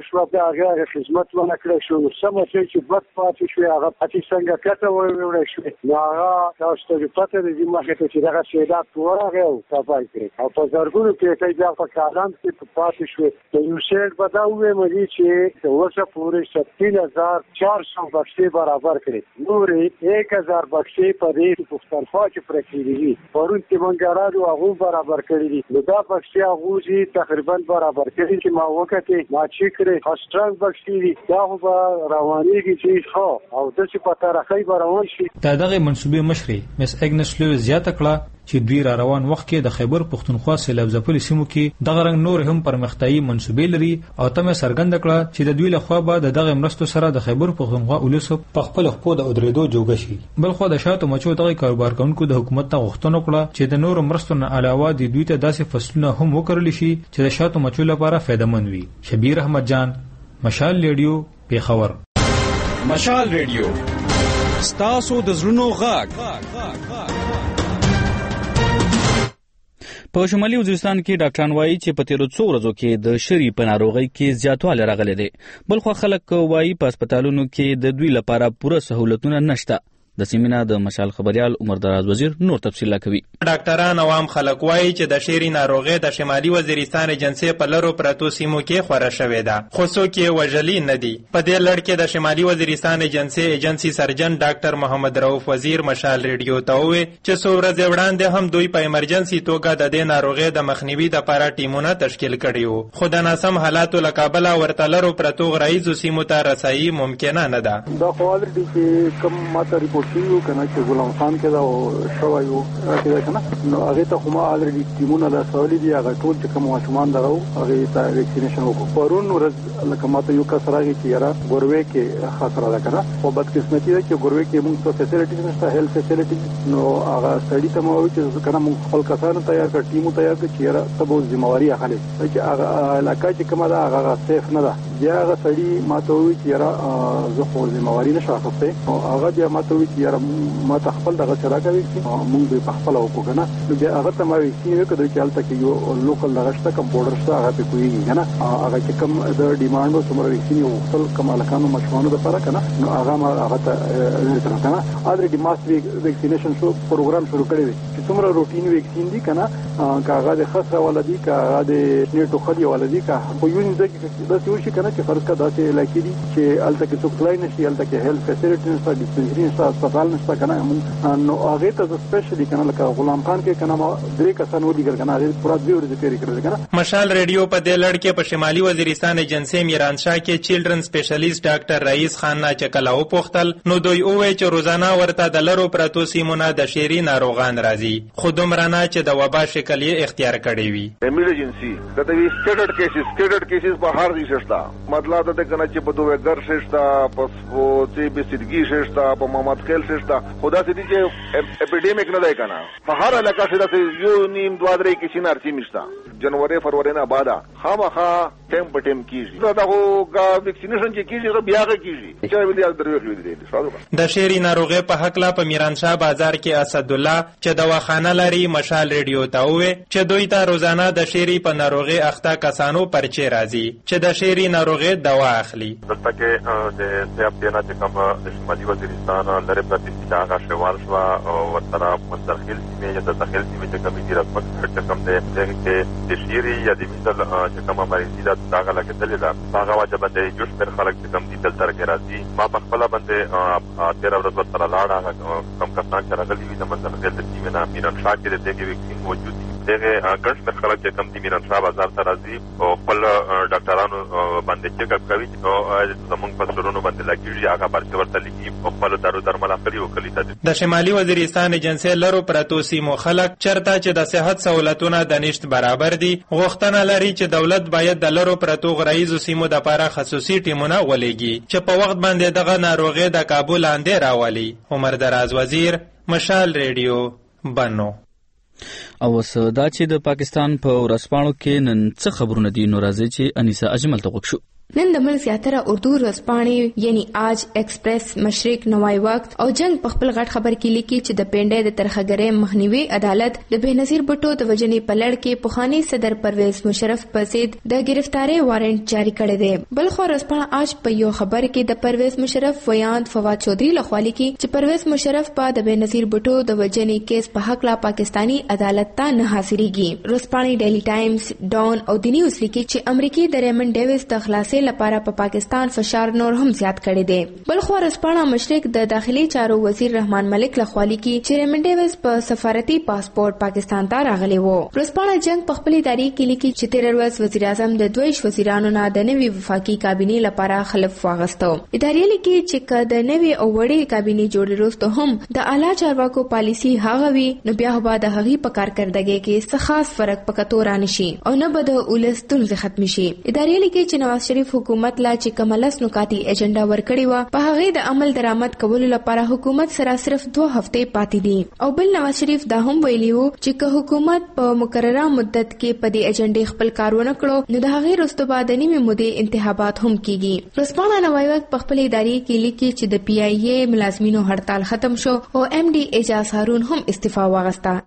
شو بیا هغه خدمت ونه کړی شو سم چې بد پاتې شو هغه پاتې څنګه کته وړي شو نو هغه تاسو ته پته دي مخه ته چې هغه سیدا پورغه او تابع کړی او په زرګونو کې ته بیا په کاران کې پاتې شو ته یو شیل بداوې مې چې اوسه پورې سپتین هزار چار سو بخشي برابر کړی نورې یک هزار بخشي په دې پښتونخوا کې پرکړي دي پرون چې مونږ هغه برابر کړی دي نو دا بخشي هغه تقریبا برابر کړي چې ما وکړه ما چې کړې خاصټرنګ بخشي دا خو روانيږي چې خو او د څه په تاریخي روان شي دا دغه منسوبه مشري مس اګنس لوی زیاته کړه چې دوی را روان وخت کې د خیبر پښتونخوا سیلاب ځپلي سیمو کې دغه رنګ نور هم پرمختیايي منسوبې لري او تمه څرګنده کړه چې د دوی له خوا به دغه مرستو سره د خیبر پښتونخوا ولسو په خپل خپو د ادریدو جوګه شي بل خو د شاتو مچو دغه کاروبار کوونکو د حکومت ته غوښتنه کړه چې د نور مرستو نه علاوه د دوی ته داسې فصلونه هم وکړل شي چې د شاتو مچو لپاره فایدهمند وي شبیر احمد جان مشال ریډیو پیښور مشال ریډیو ستاسو د زړونو غږ په شمالي وزیرستان کې ډاکټران وایي چې په تیرو څو ورځو کې د شری په ناروغۍ کې زیاتوالی راغلی دی بل خو خلک وایي په هسپتالونو کې د دوی لپاره پوره سهولتونه نشته د سیمینار د مشال خبريال عمر دراز وزیر نور تفصیل کوي ډاکټران عوام خلک وایي چې د شری ناروغي د شمالي وزیرستان ایجنسی په لرو پرتو سیمو کې خوره شوې ده خو څوک یې وژلي نه دي په دې لړ کې د شمالي وزیرستان ایجنسی ایجنسی سرجن ډاکټر محمد رؤف وزیر مشال ریډیو ته وویل چې څو ورځې وړاندې هم دوی په ایمرجنسي توګه د دې ناروغي د مخنیوي لپاره ټیمونه تشکیل کړي وو خو د ناسم حالاتو له کابل ورته لرو پرتو غرایزو سیمو ته رسایي ممکنه نه ده دا خو الریډي چې کوم ماته ریپورت شوی کنه چې غلام خان کې دا شوی وو راځي کنه نو هغه ته کومه الریډي ټیمونه د سوالي دی هغه ټول چې کوم ماشومان درو هغه ته ویکسینیشن وکړو پرون ورځ لکه ماته یو کس راغی چې یاره ګوروي کې خاطر ده کنه او بدقسمتي ده چې ګوروي کې موږ څه فیسیلیټیز نشته هیلث فیسیلیټیز نو هغه سړی ته مو چې کنه موږ خپل کسانو تیار کړ ټیمو تیار کړ چې یاره تبو ذمہواری اخلي چې هغه علاقه چې کومه ده هغه سیف نه ده بیا هغه سړی ماته وی چې یاره زه خو ذمہواری نشم اخیسته او هغه بیا ماته وی چې یاره ما ته خپل دغه سره کوي چې موږ به خپل وکړو کنه نو بیا هغه ته ما ویکسین وکړو چې البته کې یو لوکل دغه شته کوم بورډر شته هغه په کوي کنه هغه چې کوم د ډیماند او سمره ویکسین یو خپل کومه لکانو مشمانو لپاره کنه نو هغه ما هغه ته ورته کنه الریډي ماس ویکسینیشن شو پروګرام شروع کړی دی چې څومره روټین ویکسین دي کنه کاغه د خاصه ولدي کاغه د نیټو خدي ولدي کا خو یو نه د څه وشي کنه چې فرض کا داسې علاقې دي چې البته کې څوک لاین شي البته کې هیلث فیسیلیټیز نشته ډیسپنسری نشته هسپتال نشته کنه نو هغه ته سپیشلی کنه لکه غلام خان کې کنه ما درې کسان ودی کړ کنه هغه پورا دوی ورځې تیری کړل کنه مشال ریډیو په دې لړ کې په شمالي وزیرستان ایجنسی میرانشاه کې چیلډرن سپیشلیست ډاکټر رئیس خان نه چکلا او پختل نو دوی اوه چې روزانه ورته د لرو پرتو سیمونه د شری ناروغان راځي خو دومره چې د وبا شکل یې اختیار کړی وي ایمرجنسي دا د سټیټډ کیسز سټیټډ کیسز په هر ځای شته مطلب دا کنه چې په دوه ګر شته په چې به سیدګي شته په محمد خیل شته خدا سې دي چې اپیډیمیک نه دی کنه په هر علاقه کې د یو نیم دوه درې کې شینارسي مشته جنوري فروری نه بعد خامخا ټیم په ټیم کیږي دا دغه ویکسینیشن چې کیږي بیا کیږي چې ویل یاد دروي د شری ناروغي په حق لا په میرانشاه بازار کې اسد الله چې دواخانه لري مشال ریډیو ته وې چې دوی ته روزانه د شری په ناروغي اخته کسانو پرچې راځي چې د شری ناروغي دوا اخلي دلته کې د سیاپ دینا چې کوم د شمالي وزیرستان لري پرتی چې شوال شو او ورته مستقل سیمه یا د داخل سیمه چې کومې د رسمت چې کوم د کې د شری یا د مثال چې کومه مریضي د داغه لګیدلې ده هغه واجب دی جوش پر خلک چې کوم دي دلته راځي ما په خپل باندې تیر ورځ ورته لاړه کوم کسان چې راغلي وي د منځل د سیمه نه میران شاه کې د دې ویکسین موجود دي دغه ګڼ شمېر خلک چې کوم دي میرانشاه بازار ته راځي او خپل ډاکټرانو باندې چیک اپ کوي او زموږ په سرونو باندې لګیږي هغه پرچه ورته لیکي او خپل دارو درمل اخلي او کلی ته د شمالي وزیرستان ایجنسی لرو پرتو سیمو خلک چرته چې د صحت سہولتونه د نشټ برابر دي غوښتنه لري چې دولت باید د لرو پرتو غرایزو سیمو د لپاره خصوصي ټیمونه ولېږي چې په وخت باندې دغه ناروغي د کابل لاندې راولي عمر دراز وزیر مشال ریډیو بنو او وسدا چې د پاکستان په ورسپاڼو کې نن څه خبرونه دي نو راځي چې انیسا اجمل ته وښو نن د ملک زیاتره اردو ورځپاڼې یعنی آج ایکسپریس، مشرق، نوای وخت او جنگ په خپل غټ خبر کې لیکي چې د پینډې د ترخګرۍ مخنیوي عدالت د بېنظیر بټو د وژنې په لړ کې پخوانی صدر پرویز مشرف په ضد د گرفتاری وارنټ جاری کړی دی. بل خو ورځپاڼه آج په یو خبر کې د پرویز مشرف ویاند فواد چودھری لخوا لیکي چې پرویز مشرف په د بېنظیر بټو د وژنې کیس په حق لا پاکستانی عدالت ته نه حاضرېږي. ورځپاڼې ډیلی ټایمز، ډان او د نیوز لیکي چې امریکای د ریمن ډیویس د خلاصې لپاره په پا پاکستان فشار نور هم زیات کړی دی. بل خو ورځپاڼه مشرق د داخلي چارو وزیر رحمان ملک لخوا لیکي چې ریمن ډیویس په سفارتي پاسپورت پاکستان ته راغلی وو. ورځپاڼه جنگ په خپل ادارې کې لیکي چې تیر ورځ وزیر اعظم د دویش وزیرانو نه د نوي وفاقي کابینې لپاره خلف واغستو. ادارې لیکي چې که د نوي او وړې کابینې جوړې وروسته هم د اعلی چارواکو پالیسي هغه وي، نو بیا به د هغې په کارکردګۍ کې څه خاص فرق پکې تو رانشي او نه به د ولس ستونزې ختمې شي. ادارې لیکي چې نواز شریف حکومت لا چې کملس نکاتی ایجنډا ورکړی و، په هغه د عمل درآمد کولو لپاره حکومت سره صرف دوه هفتې پاتې دي. او بل نواز شریف دا هم ویلی وو چې که حکومت په مقرره مدت کې په دې ایجنډې خپل کار ونه کړو، نو د هغې وروسته به د نیمې مودې انتخابات هم کیږي. ورځپاڼه نوای وخت په خپل ادارې کې لیکي چې د پی آی اے ملازمینو هړتال ختم شو او ایم ډي اعجاز هارون هم استعفا واغسته.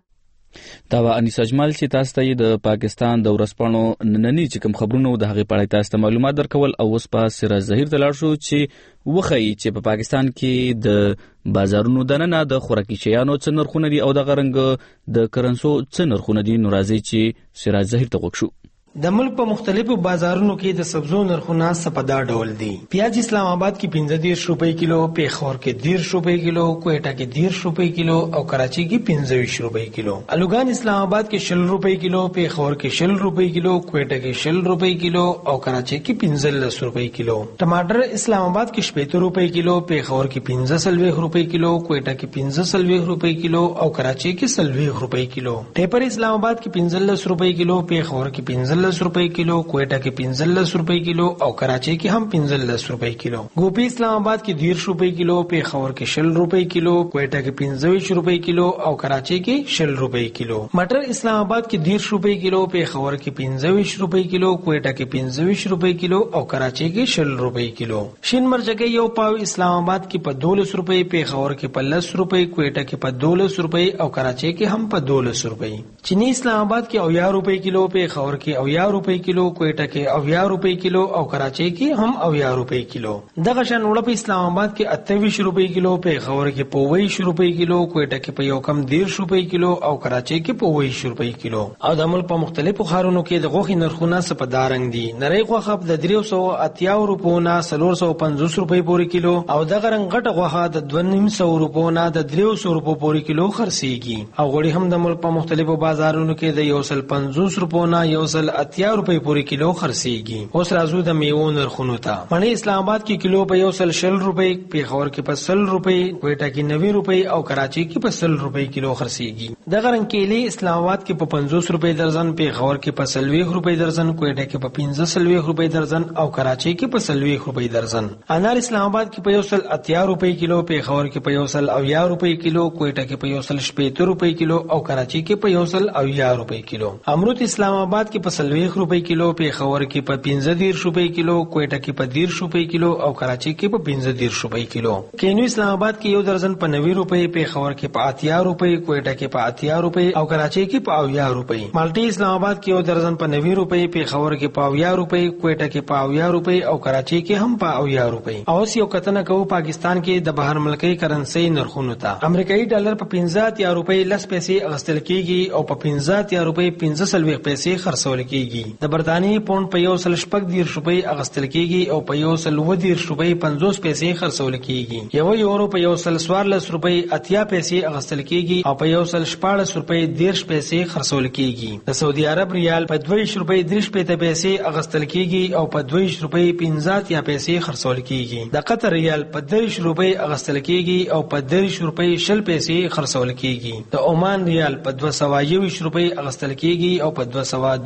دا و انیس اجمل چې تاسو ته د پاکستان د ورځپاڼو نننی چې کوم خبرونه د هغې په اړه تاسو ته معلومات درکول. او اوس په سراج ظهیر ته لاړ شو چې وښیي چې په پاکستان کې د بازارونو دننه د خوراکي شیانو څه نرخونه دي او د غرنګ د کرنسو څه نرخونه دي. نو راځي چې سراج ظهیر ته وګورو. د ملک په مختلفو بازارونو کې د سبزو نرخونه سپدا ډول دي. پیاز اسلام آباد کې پنځه دېرش روپۍ کیلو، پیښور کې دېرش روپۍ کیلو، کوئټه کې دېرش روپۍ کیلو او کراچۍ کې پنځه ویشت روپۍ کیلو. الوګان اسلام آباد کې شل روپۍ کیلو، پیښور کې شل روپۍ کیلو، کوئټه کې شل روپۍ کیلو او کراچۍ کې پنځلس روپۍ کیلو. ټماټر اسلام آباد کې شپږ روپۍ کیلو، پیښور کې پنځه سلويخ روپۍ کیلو، کوئټه کې پنځه سلويخ روپۍ کیلو او کراچۍ کې سلويخ روپۍ کیلو. ټیپر اسلام آباد کې پنځلس روپۍ کیلو، پیښور کې پنځلس روپۍ کیلو، کوئټه کې پنځلس روپۍ کیلو او کراچۍ کې هم پنځلس روپۍ کیلو. ګوبي اسلام آباد کې دېرش روپۍ کیلو، پیښور کې شل روپۍ کیلو، کوئټه کې پنځه ویشت روپۍ کیلو او کراچۍ کې شل روپۍ کیلو. مټر اسلام آباد کې دېرش روپۍ کیلو، پیښور کې پنځه ویشت روپۍ کیلو، کوئټه کې پنځه ویشت روپۍ کیلو او کراچۍ کې شل روپۍ کیلو. شین مرچکۍ یو پاو اسلام آباد کې په دولس روپۍ، پیښور کې په لس روپۍ، کوئټه کې په دولس روپۍ او کراچۍ کې هم په دولس روپۍ. چینی اسلام آباد کې اویا روپۍ کیلو، پیښور کې اویا روپۍ کیلو، کوئټه کې اویا روپۍ کیلو او کراچۍ کې هم اویا روپۍ کیلو. دغه شان وړه په اسلام آباد کې اته ویشت روپۍ کیلو، پیښور کې په اوه ویشت روپۍ کیلو، کوئټه کې په یو کم دېرش روپۍ کیلو او کراچۍ کې په اوه ویشت روپۍ کیلو. او د ملک په مختلفو ښارونو کې د غوښې نرخونه څه په دا رنګ دي. نری غوښه د درې سوه اتیا روپو نه څلور سوه پنځوس روپۍ پورې کیلو او دغه رنګ غټه غوښه د دوه نیم سوه روپو نه د درې سوه روپو پورې کیلو خرڅېږي. او غوړي هم د ملک په مختلفو بازارونو کې د یو سل پنځوس روپو نه یو سل اتیا روپۍ پورې کیلو خرڅېږي. اوس راځو د میوو نرخونو ته. مڼې اسلام آباد کې کیلو په یو سل شل روپۍ، پیښور کې په سل روپۍ، کوئټه کې نوي روپۍ او کراچۍ کې په سل روپۍ کیلو خرڅېږي. دغه رنګ کیلې اسلام آباد کې په پنځوس روپۍ درزن، پیښور کې په څلوېښت روپۍ درزن، کوئټه کې په پنځه څلوېښت روپۍ درزن او کراچۍ کې په څلوېښت روپۍ درزن. انار اسلام آباد کې په یو سل اتیا روپۍ کیلو، پیښور کې په یو سل اویا روپۍ کیلو، کوئټه کې په یو سل شپېته روپۍ کیلو او کراچۍ کې په یو سل اویا روپۍ کیلو. امرود اسلام آباد کې په څلوېښت روپۍ کیلو، پیښور کې په پنځه دېرش روپۍ کیلو، کوئټه کې په دېرش روپۍ کیلو او کراچۍ کې په پنځه دېرش روپۍ کیلو. کینو اسلام آباد کې یو درزن په نوي روپۍ، پیښور کې په اتیا روپۍ، کوئټه کې په اتیا روپۍ او کراچۍ کې په اویا روپۍ. مالټې اسلام آباد کې یو درزن په نوي روپۍ، پیښور کې په اویا روپۍ، کوئټه کې په اویا روپۍ او کراچۍ کې هم په اویا روپۍ. اوس یو کتنه کوو پاکستان کې د بهر ملکي کرنسي نرخونو ته. امریکایي ډالر په پنځه اتیا روپۍ لس پیسې اخیستل کیږي او په پنځه اتیا روپۍ پنځه څلوېښت پیسې خرڅول کیږي. د برتانیې پونډ په یو سل شپږ دېرش روپۍ اخیستل کیږي او په یو سل اووه دېرش روپۍ پنځوس پیسې خرڅول کیږي. یو یورو په یو سل څوارلس روپۍ اتیا پیسې اخیستل کیږي او په یو سل شپاړس روپۍ دېرش پیسې خرڅول کیږي. د سعودي عرب ریال په دوه ویشت روپۍ درې شپېته پیسې اخیستل کیږي او په دوه ویشت روپۍ پنځه اتیا پیسې خرڅول کیږي. د قطر ریال په دېرش روپۍ اخیستل کیږي او په دېرش روپۍ شل پیسې خرڅول کیږي. د عمان ریال په دوه سوه یوویشت روپۍ اخیستل کیږي او په دوه سوه دوه ویشت روپۍ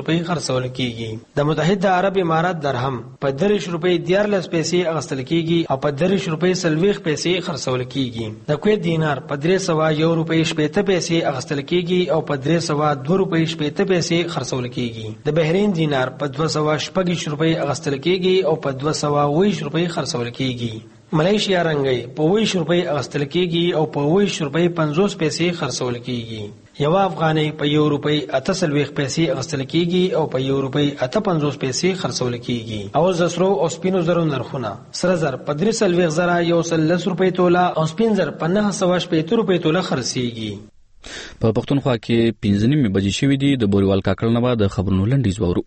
روپۍ خرڅول کیږي. د متحده عرب امارات درهم په دریش روپۍ دیارلس پیسې اغستل کیږي او په دریش روپۍ سلويخ پیسې خرڅول کیږي. د کویت دینار په درې سوه یو روپۍ شپېته پیسې اغستل کیږي او په درې سوه دوه روپۍ شپېته پیسې خرڅول کیږي. د بحرین دینار په دوه سوه شپږ روپۍ اغستل کیږي او په دوه سوه اووه روپۍ خرڅول کیږي. ملیشیا رنګي په اووه روپۍ اغستل کیږي او په اووه روپۍ پنځوس پیسې خرڅول کیږي. یو افغانۍ په یو روپۍ اته سلويخ پیسې اغستل کیږي او په یو روپۍ اته پنځوس پیسې خرڅول کیږي. او زسرو او سپینو زرو نرخونه: سره زر په درې سلويخ زره یو سل لس روپۍ توله او سپین زر په نهه سوه شپېته روپۍ توله خرڅیږي. په پښتونخوا کې پنځه نیمې بجې شوې دي. د بوریوال کاکړ نه بعد خبرونو لنډیز وورو.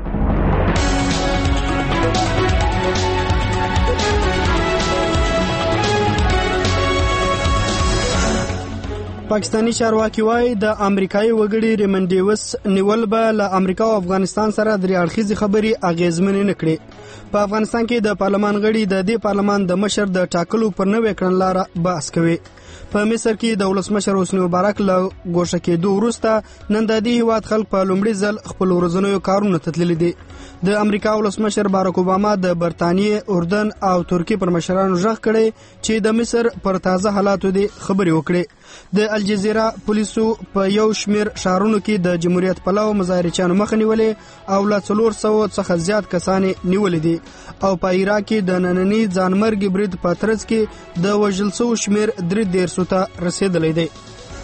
پاکستانی چارواکي وایي د امریکایي وګړي ریمن ډیوس نیول به له امریکا او افغانستان سره درې اړخیزې خبرې اغیزمنې نه کړي. په افغانستان کې د پارلمان غړي د دې پارلمان د مشر د ټاکلو پر نوې کړنلاره بحث کوي. په مصر کې د ولسمشر حسني مبارک له ګوښه کېدو وروسته نن د دې هیواد خلک په لومړي ځل خپل ورځنیو کارونو ته تللي دي. د امریکا ولسمشر باراک اوباما د برتانیې، اردن او ترکیې پر مشرانو غږ کړی چې د مصر پر تازه حالاتو دي خبرې وکړي. د الجزیره پولیسو په یو شمیر شهرونو کې د جمهوریت پلوه مظاهرچیانو مخه نیولې او له څلور سوه څخه زیات کسان نیولې دي. او په عراق کې د ننني ځانمرګي برید په ترڅ کې د وژل شوو شمیر درې دېرشو ته رسیدلی دی.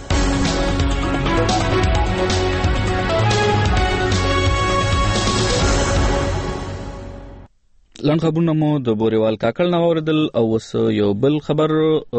لنډ خبرونه مو د بوریوال کاکړ نه واوریدل. او اوس یو بل خبر.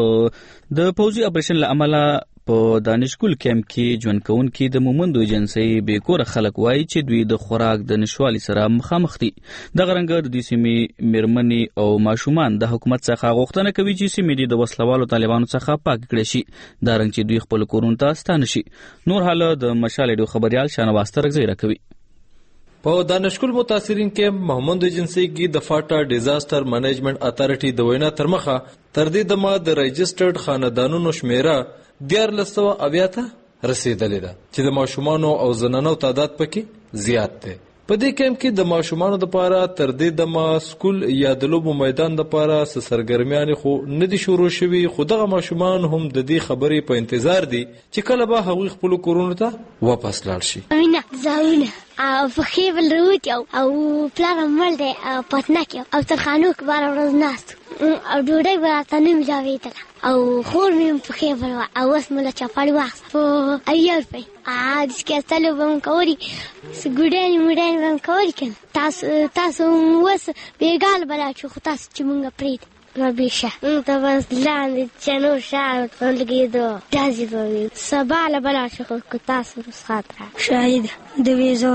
د پوځي اپریشن له امله په دانشګل کیمپ کې ژوند کوونکي د مومندو ایجنسۍ بې کوره خلک وایي چې دوی د خوراک د نشوالي سره مخامخ دي. دغه رنګه د دې سیمې میرمنې او ماشومان د حکومت څخه غوښتنه کوي چې سیمې د وسلوالو طالبانو څخه پاک کړي شي، دا رنګ چې دوی خپل کورونو ته ستانه شي. نور حاله د مشال ډیو خبريال شانواز ترغزی راکوي. په دانشګل متاثرین کې محمد ایجنسی کې د فاټا ډیزاستر مینجمنت اتارټي د وینا تر مخه تر دې د ما د رجسټرډ خاندانونو شمیره دیارلس سوه اویا ته رسیدلې ده چې د ماشومانو او زنانو تعداد پکې زیات دی. په دې کیمپ کې د ماشومانو لپاره تر دې د ما سکول یا د لوبو میدان لپاره سرګرمیان خو نه دي شروع شوي، خو دغه ماشومان هم د دې خبرې په انتظار دي چې کله به هغوی خپل کورونو ته واپس لاړ شي. مینه زاوینه او فخې بل روت او پلار مل دی او پټنک او تر خانو کې بار ورځ ناست او ډوډۍ به راته نه ملاوېدله او خور مې فخې بل او اوس مله چپاړي واخیسته په اویا روپۍ. د سکېستلو به م کولي، ګوډانې مډانې به م کولي که نه. تاسو تاسو اوس بېګال به لاړ شو، خو تاسو چې مونږ پرېږدئ ربیشه ته به لاندې چنو شار په لګېدو ډزې به وي. سبا له به لاړ شو، خو تاسو رخصت راکړه. شاهد د ویزو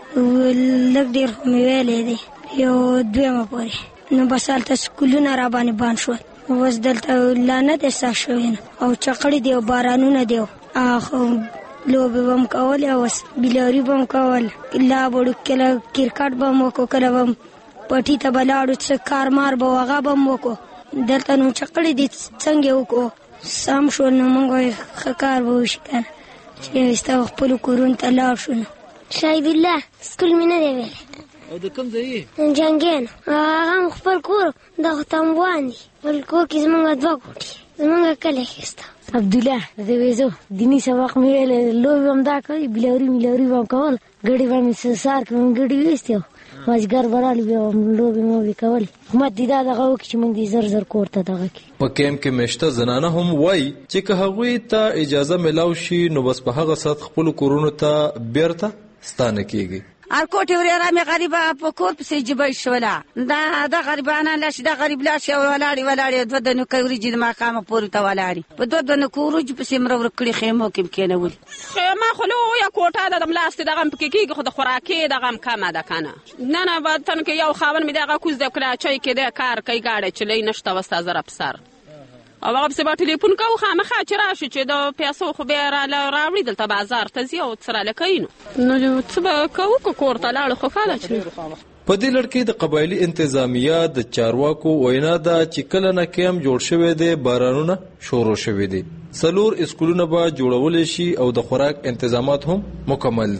لږ ډېر خو مې ویلی دی یو دویمه پورې، نو بس هلته سکولونه را باندې بند شول. اوس دلته لا نه دی سخت شوی نه او چقړې دی او بارانونه دی خو لوبې به م کولې او بیلاري به م کول. لا به وړو کله کرکټ به م وکړو، کله به م پټي ته به لاړو څه کارمار به و هغه به م وکړو. دلته نو چقړې دي څنګه یې وکړو سم شول. نو موږ وایو ښه کار به وشي که نه چې ستا خپلو کورونو ته لاړ شو. نو شاهد الله سکول مې نه دی ویلی. او د کوم ځای جنګین هغه م خپل کور دغه تنبوان دي. خپل کور کې زمونږ دوه کوټې زمونږ کلی ښایسته. عبدالله د ویزو دیني سبق مې ویلی، لوبې به م دا کوي، بیلوري میلوري به م کول، ګډې به مې سهار کې به م ګډې ویستې او مازدیګر به رالو بیا به م لوبې موبې کولې. حکومت دې دا دغه وکړي چې موږ دې زر زر کور ته دغه کړي. په کیمپ کې میشته زنانه هم وایي چې که هغوی ته اجازه میلاو شي نو بس په هغه ساعت خپلو کورونو ته بیرته ستانه کیږي. ار کوټې ورېره مې غریبه په کور پسې جبۍ شوله. دا د غریبانه لاړ شي، دا غریب لاړ شي او ولاړې ولاړې دوه دنکۍ وریجې د ماښامه پورې ته ولاړې په دوه دنکو وریجو پسې مره ورک کړي خیمو کې م کېنولي. خیمه خو لویه کوټه ده، د ملاستې دغه م پکې کېږي، خو د خوراکې دغه م کمه ده که نه. نه نه وطن کې یو خاوند مې دغه کوز دی کلاچۍ کې دی کار کوي، ګاډی چلوي نشته وستا زره پسر او هغه پسې به ټلیفون کوو خامخا چې راشي چې د پیسو خو بیا راوړي دلته بازار ته ځي او څه راله کوي. نو نو څه به کوو که کور ته لاړو خو ښه ده چې په دې لړ کې د قبایلي انتظامیه د چارواکو وینا ده چې کله نه کیمپ جوړ شوی دی بارانونه شروع شوي دي. څلور اسکولونه به جوړولی شي او د خوراک انتظامات هم مکمل دي.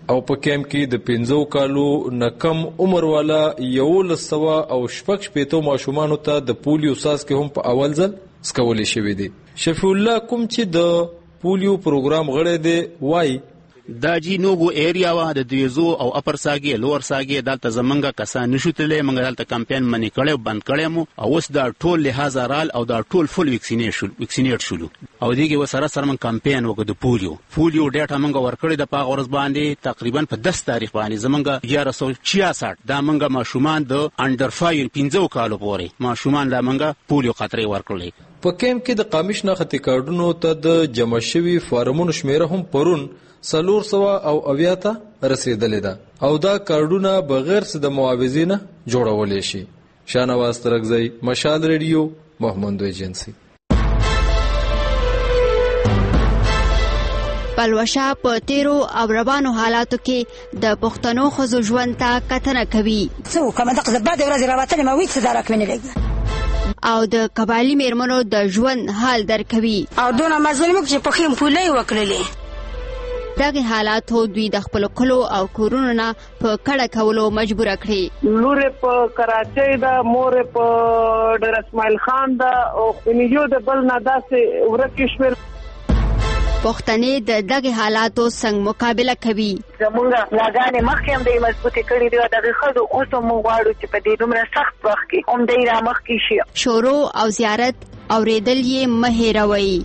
او په کیمپ کې د پنځو کالو نه کم عمر والا یولس سوه او شپږ شپېتو ماشومانو ته د پولیو څاڅکي هم په اول ځل څکولی شوي دي. شفیع الله کوم چې د پولیو پروګرام غړی دی وایي دا جی نوګو ایریا وا د دیزو او اپر ساګي لور ساګي دلته زمنګ کسان نشو تلې منګ دلته کمپاین منی کړو بند کړو مو او اوس دا ټول لحاظ رال او دا ټول فل ویکسینیشن ویکسینیټ شولو او دیګه وسره سره من کمپاین وکړو د پولیو پولیو ډیټا منګ ورکړی د پاغ ورځ باندې تقریبا په دس تاریخ باندې زمنګ یاره سو چھیاسټ دا منګ ماشومان د انډر فایو پنځو کالو پورې ماشومان دا منګ پولیو خطرې ورکړل. په کیمپ کې د قامی شناختی کارډونو ته د جمع شوي فارمونو شمیره هم پرون څلور سوه او اویا ته رسیدلې ده او دا کارډونه بغیر څه د معاوضې نه جوړولی شي. شاهنواز ترکزی، مشال ریډیو، محمد ایجنسی. پلوشه په تیرو او روانو حالاتو کې د پښتنو ښځو ژوند ته کتنه کوي. څه وکړم دغه بعد ورځې راوتلې ما ویڅ درک مې نه لګي او د قبایلي میرمنو د ژوند حال درکوي او دونه مظلوم چې په خیم پولې وکړلې. دغه حالاتو دوی د خپل کلو او کورونو نه په کډه کولو مجبور کړي. لور په کراچۍ دا مور په ډیر اسماعیل خان دا او خنیو د بل نه داسې ورکه شول. پښتنې د دغه حالاتو څنګه مقابله کوي؟ زمونږ لاګانې مخکې هم د مضبوطې کړي دي دغه خلکو اوس هم غواړو چې په دې دومره سخت وخت کې هم دی را مخکې شي. شروع او زیارت اوریدل یې مه هېروئ.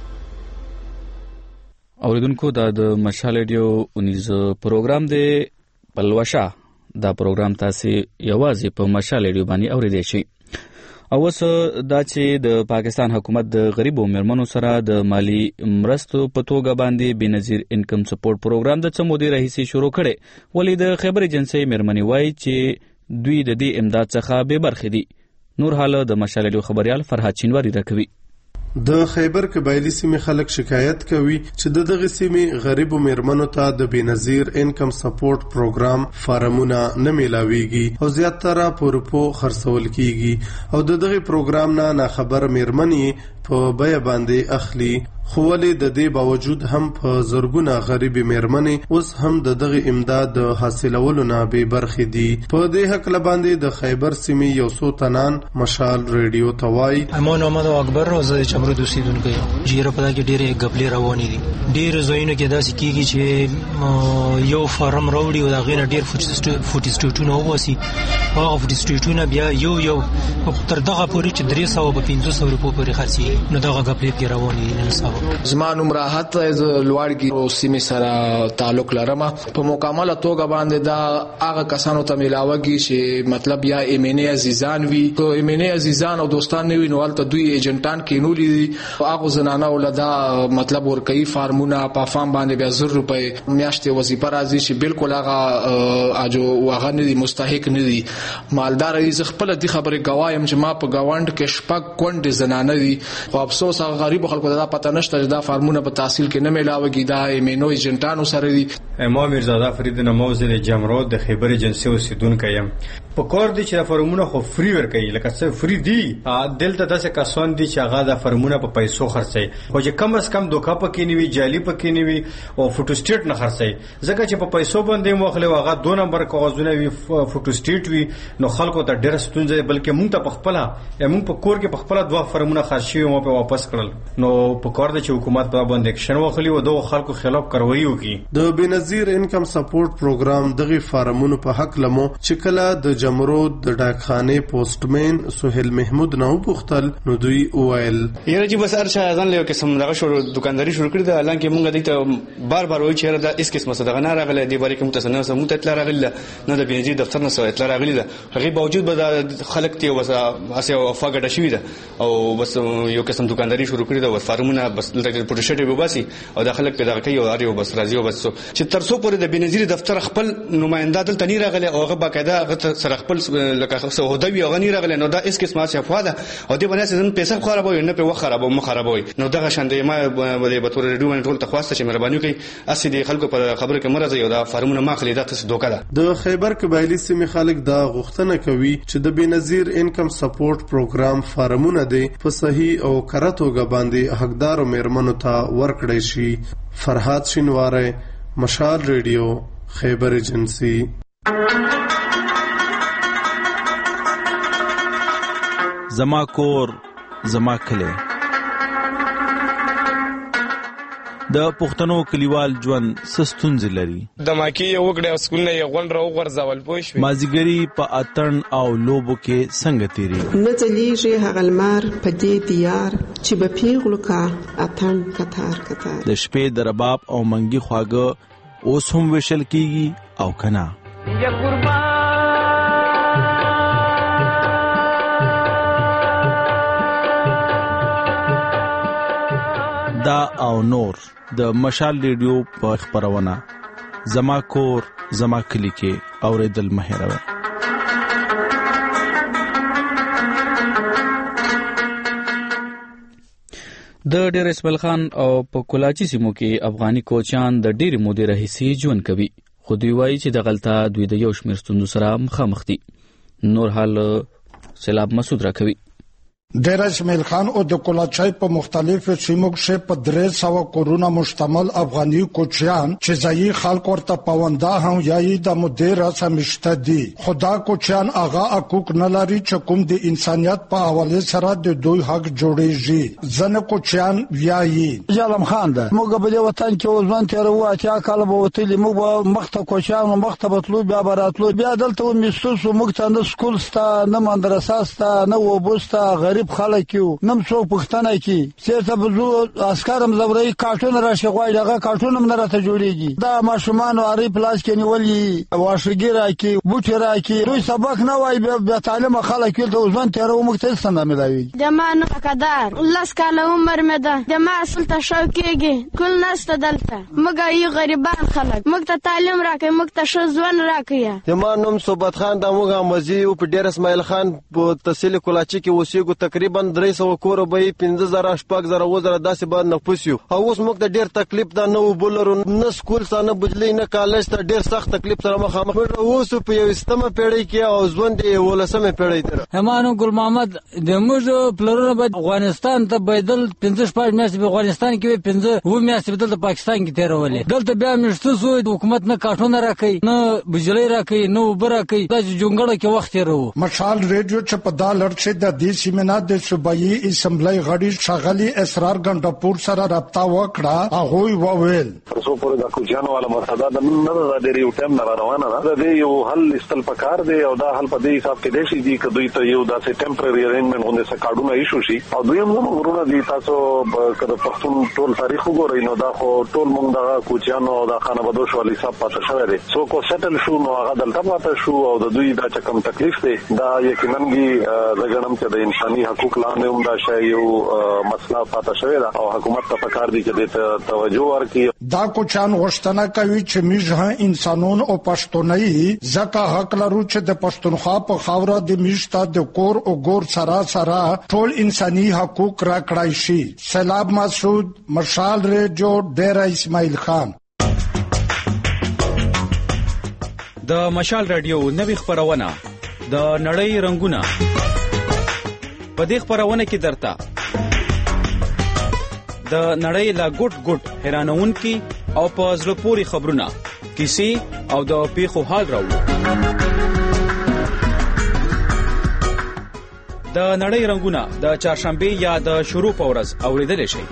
اوریدونکو دا د مشال ریډیو اونیز پروګرام دی پلوشه. دا پروګرام تاسو یوازې په مشال ریډیو باندې اوریدئ شئ. او اوس دا چې د پاکستان حکومت د غریبو میرمنو سره د مالی مرستو په توګه باندې بېنظیر انکم سپورټ پروګرام د څه مودې راهیسې شروع کړی، ولې د خیبر ایجنسۍ میرمنې وایي چې دوی د دې امداد څخه بې برخې دي. نور حال د مشال ریډیو خبریال فرهاد چینواری راکوي. د خیبر قبایلی سیمې خلک شکایت کوي چې د دغه سیمې غریبو میرمنو ته د بېنظیر انکم سپورټ پروګرام فارمونه نه میلاویږي او زیاتره په روپو خرڅول کیږي او د دغه پروګرام نه ناخبر میرمنې په بیه باندې اخلي. خو ولې د دې باوجود هم په زرګونه غریبې میرمنې اوس هم د دغه امداد حاصلولو نه بې برخې دي. په دې هکله باندې د خیبر سیمې یو څو تنان مشال ریډیو ته وایي. امان محمد اکبر زه د چمرود اوسیدونکی یم. جیره په دا کې ډېرې ګپلې روانې دي. ډېرو ځایونو کې داسې کېږي چې یو فارم راوړي او د هغې نه ډېر فوټسټیټونه وباسي. هغه فوټسټیټونه بیا یو یو تر دغه پورې چې درې سوه به پنځه سوه روپو پورې خرڅېږي. نو دغه ګپلې پکې روانې دي نن سبا. زما نوم راحت لوړګي سیمې سره تعلق لرم. په مکمله توګه باندې دا هغه کسانو ته ملاوږي چې مطلب یا ایمنه عزیزان وي. کو ایمنه عزیزان او دوستان نه وي نو ولته دوی ایجنټان کینولي هغه زنانه ولدا مطلب ورکوي فارمونه په فارم باندې بیا زر روپۍ میاشتې وظیفه راځي چې بالکل هغه اجو هغه نه دي مستحق نه دي مالدار دي. زه خپل دي خبره گوایم چې ما په گاوند کې شپږ کونډې زنانه دي خو افسوس هغه غریب خلکو ته دا پته نشته چې دا فارمونه په تحصیل کې نه میلاوږي. دا ایمنو ایجنټانو سره دي. ما میرزاده فرید نموزل جمرود د خیبر ایجنسی اوسیدونکی یم. په کار دي چې دا فارمونه خو فری ورکوي لکه څه فری دي. دلته داسې کسان دي چې هغه دا فارمونه په پیسو خرڅوي خو چې کم از کم دوکه پکې نه وي جعلي پکې نه وي او فوټوسټیټ نه خرڅوي ځکه چې په پیسو باندې مخلي هغه دو نمبر کاغذونه وي فوټوسټیټ وي نو خلکو ته ډېر ستونزه بلکې مونږ ته په خپل مونږ په کور کې په خپل دوه فارمونه خرڅ شوي مو په واپس کړل نو په کار دي چې حکومت په باندې اکشن واخلي او دغه خلکو خلاف کاروایی وکړي. د بېنظیر انکم سپورټ پروګرام دغه فارمونو په حق لمو چې کله د جمرود د ډاکخانې پوسټمن سهیل محمود نو پختل نو دوی وویل یره چې بس ارشا ځان له قسم دغه شروع دکانداري شروع کړې ده الان کې مونږ دته بار بار وایي چې دا اس قسمه صدقه نه راغله دی باري کوم تاسو نه سمو ته اطلاع راغله نه د بنظیر دفتر نه سو اطلاع راغله ده هغه باوجود به خلک ته وسه اسه افاګه شوی ده او بس یو قسم دکانداري شروع کړې ده فارمونه بس د پروشټي وباسي او د خلک په دغه کې یو اړیو بس راځي او بس چې ترسو پورې د بنظیر دفتر خپل نماینده دلته نه راغله او هغه باقاعده هغه سره خپل لکه سعودي او غنی راغله نو دا اس قسمه څه افاده او دې باندې ځن پیسې خرابوي نه په وخت خرابو مخ خرابوي نو دغه شاندې ما به تور ریډیو باندې ټول تخواسته چې مهرباني وکړي اسی دې خلکو په خبره کې مرزه یو دا فارمونه ما خلې دا تاسو دوکا ده. د خیبر قبایلی سیمې خلک دا غوښتنه کوي چې د بېنظیر انکم سپورټ پروګرام فارمونه دي په صحیح او کره توګه باندې حقدار میرمنو ته ورکړی شي. فرهاد شینواره، مشال ریډیو، خیبر ایجنسی. زما کور زما کلی. د پښتنو کلیوال ژوند څه ستونزې لري؟ د ماکي یې وکړې او سکولونه یې غونډ راوغورځول پوه شوې. مازدیګري په اتڼ او لوبو کې څنګه تېرېږي؟ نه ځلیږي هغه لمر په دې دیار چې به پیغلو کا اتڼ کتار کتار. د شپې د رباب او منګي خواږه اوس هم ویشل کېږي او که نه؟ یا قربان دا او نور د مشال ریډیو په خبرونه زما کور زما کلی کې اوریدل مه هېروئ. د ډیر اسماعیل خان او په کولاچي سیمو کې افغاني کوچیان د ډېرې مودې راهیسې ژوند کوي، خو دوی وایي چې دغلته دوی د یو شمېر ستونزو سره مخامخ دي. نور حال سیلاب مسعود راکوي. ډیر اسماعیل خان او د کولاچای په مختلفو سیمو کې په درې سوه کورونه مشتمل افغاني کوچیان چې ځایي خلک ورته پونده هم یایي د مدیر سمشته دي. خدا کوچیان هغه حقوق نه لري چې کوم د انسانیت په حواله سره د دوی حق جوړیږي. ځنه کوچیان یایي جالم خان ده موږ په دې وطن کې وزن تیر وو اتیا کال به وتلی موږ مخته کوچیان مخته بتلو بیا براتلو بیا دلته مستوسو موږ ته نه سکول ستا نه مدرسه ستا نه وبستا غریب خلک یو نم څوک پښتنه کی چیرته بزو عسکرم زبري کارټون راشي غوای دغه کارټون هم نه راته جوړیږي. دا ماشومان اړې پلاس کې نیولې واشګی راکی بوټی راکی دوی سبق نه وای بیا تعلیم خلک ته ځوان تیرو مختل سند ملوي. جمان قدر لاس کاله عمر مې ده جما سلطه شوکیږي کول نسته دلته مګا یو غریبان خلک موږ ته تعلیم راکې موږ ته شو ځوان راکې. جمان نوم صوبت خان د موږ مزي په ډیر اسماعیل خان په تحصیل کولاچي کې وسیګو تقریبا درې سوه کور به پنځه زره شپږ زره اووه زره داسې به نفوس یو او اوس موږ ته ډېر تکلیف ده نه اوبه لرو نه سکول سته نه بجلۍ نه کالج ته ډېر سخت تکلیف سره مخامخ اوس په یویشتمه پېړۍ کې او ژوند یې یولسمه پېړۍ ته. همانو ګل محمد د موږ پلرونه به افغانستان ته بایدل پنځه شپږ میاشتې په افغانستان کې پنځه اووه میاشتې به دلته پاکستان کې تېرولې. دلته بیا مېشته سو حکومت نه کارټونه راکوي نه بجلۍ راکوي نه اوبه راکوي دا چې جونګړه کې وخت تېروو. مشال ریډیو چې په دا لړ چې د دې سیمینار د صوبایي اسمبلی غړي ښاغلي اسرار ګنډپور سره رابطه وکړه. هغه وویل تاسو پورې د کوچیانو والا مساده د نن نه د ډېر یو ټیم نه روانه ده د یو حل استل پکار دی او دا حل په دې حساب کې دی چې دی کدوې ته یو داسې ټیمپرری ارینجمنت غونډه سره کارډونه ایشو شي او دویم نو ورونه دي تاسو کله پښتون ټول تاریخ وګورئ نو دا خو ټول مونږ د کوچیانو د خانوادو شوالي حساب پاتې شوی دی سو کو سیټل شو نو هغه دلته پاتې شو او د دوی دا چې کوم تکلیف دی دا یقینا د غنم چې د انساني حقوق لاندې هم دا شی یو مسله پاتې شوی ده او حکومت ته پکار دی چې د توجه ورکړي. دا کوچان غوښتنه کوي چې موږ هم انسانون او پښتوني ځکه حق لرو چې د پښتونخوا په خاوره د میشته د کور او ګور سره سره ټول انساني حقوق راکړای شي. سیلاب مسعود مشال ریډیو ډیر اسماعیل خان. د مشال ریډیو نوې خبرونه د نړۍ رنگونه په دې خبرونه کې درته د نړۍ لا ګډ ګډ حیرانونکي او په زړه پورې خبرونه کیسې او د پیښو حال راوړو. د نړۍ رنگونه د چهارشنبه یا د شروع په ورځ اوریدل شي.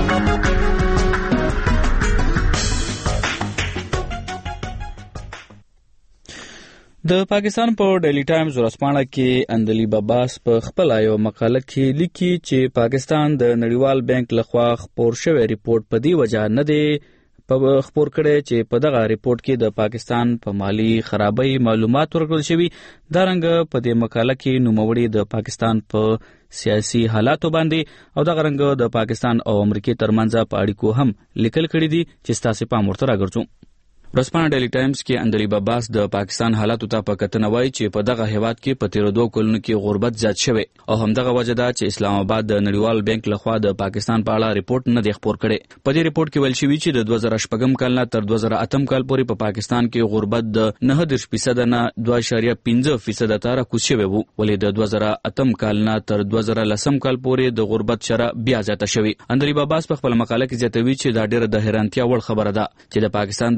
د پاکستان په ډیلی ټایمز ورځپاڼه کې اندلی باباس په خپل یو مقاله کې لیکي چې پاکستان د نړیوال بانک لخوا خپور شوی ریپورت په دی وجه نه دی په خپور کړي چې په دغه ریپورت کې د پاکستان په مالی خرابۍ معلومات ورکړل شوي. دا رنګ په دې مقاله کې نوموړي د پاکستان په سیاسي حالاتو باندې او دغه رنګ د پاکستان او امریکا ترمنځ په اړیکو هم لیکل کړي دي چې تاسو پام ورته راګرځو. ورځپاڼه ډیلی ټایمز کې اندلی باباس د پاکستان حالاتو ته په کتنه وایي چې په دغه هیواد کې په تیرو دوه کلونو کې غربت زیات شوی او همدغه وجه ده چې اسلام آباد د نړیوال بانک لخوا د پاکستان په اړه ریپورت نه دی خپور کړی. په دې ریپورت کې ویل شوی چې د دوه زره شپږم کال نه تر دوه زره اتم کال پورې په پاکستان کې غربت د نه دېرش فیصد نه دوه اعشاریه پنځه فیصد ته راکوز شوی وو ولې د دوه زره اتم کال نه تر دوه زره لسم کال پورې د غربت شرح بیا زیاته شوی. اندلی باباس په خپل مقاله کې زیاتوي چې دا ډېره د حیرانتیا وړ خبره ده چې د پاکستان د مالیې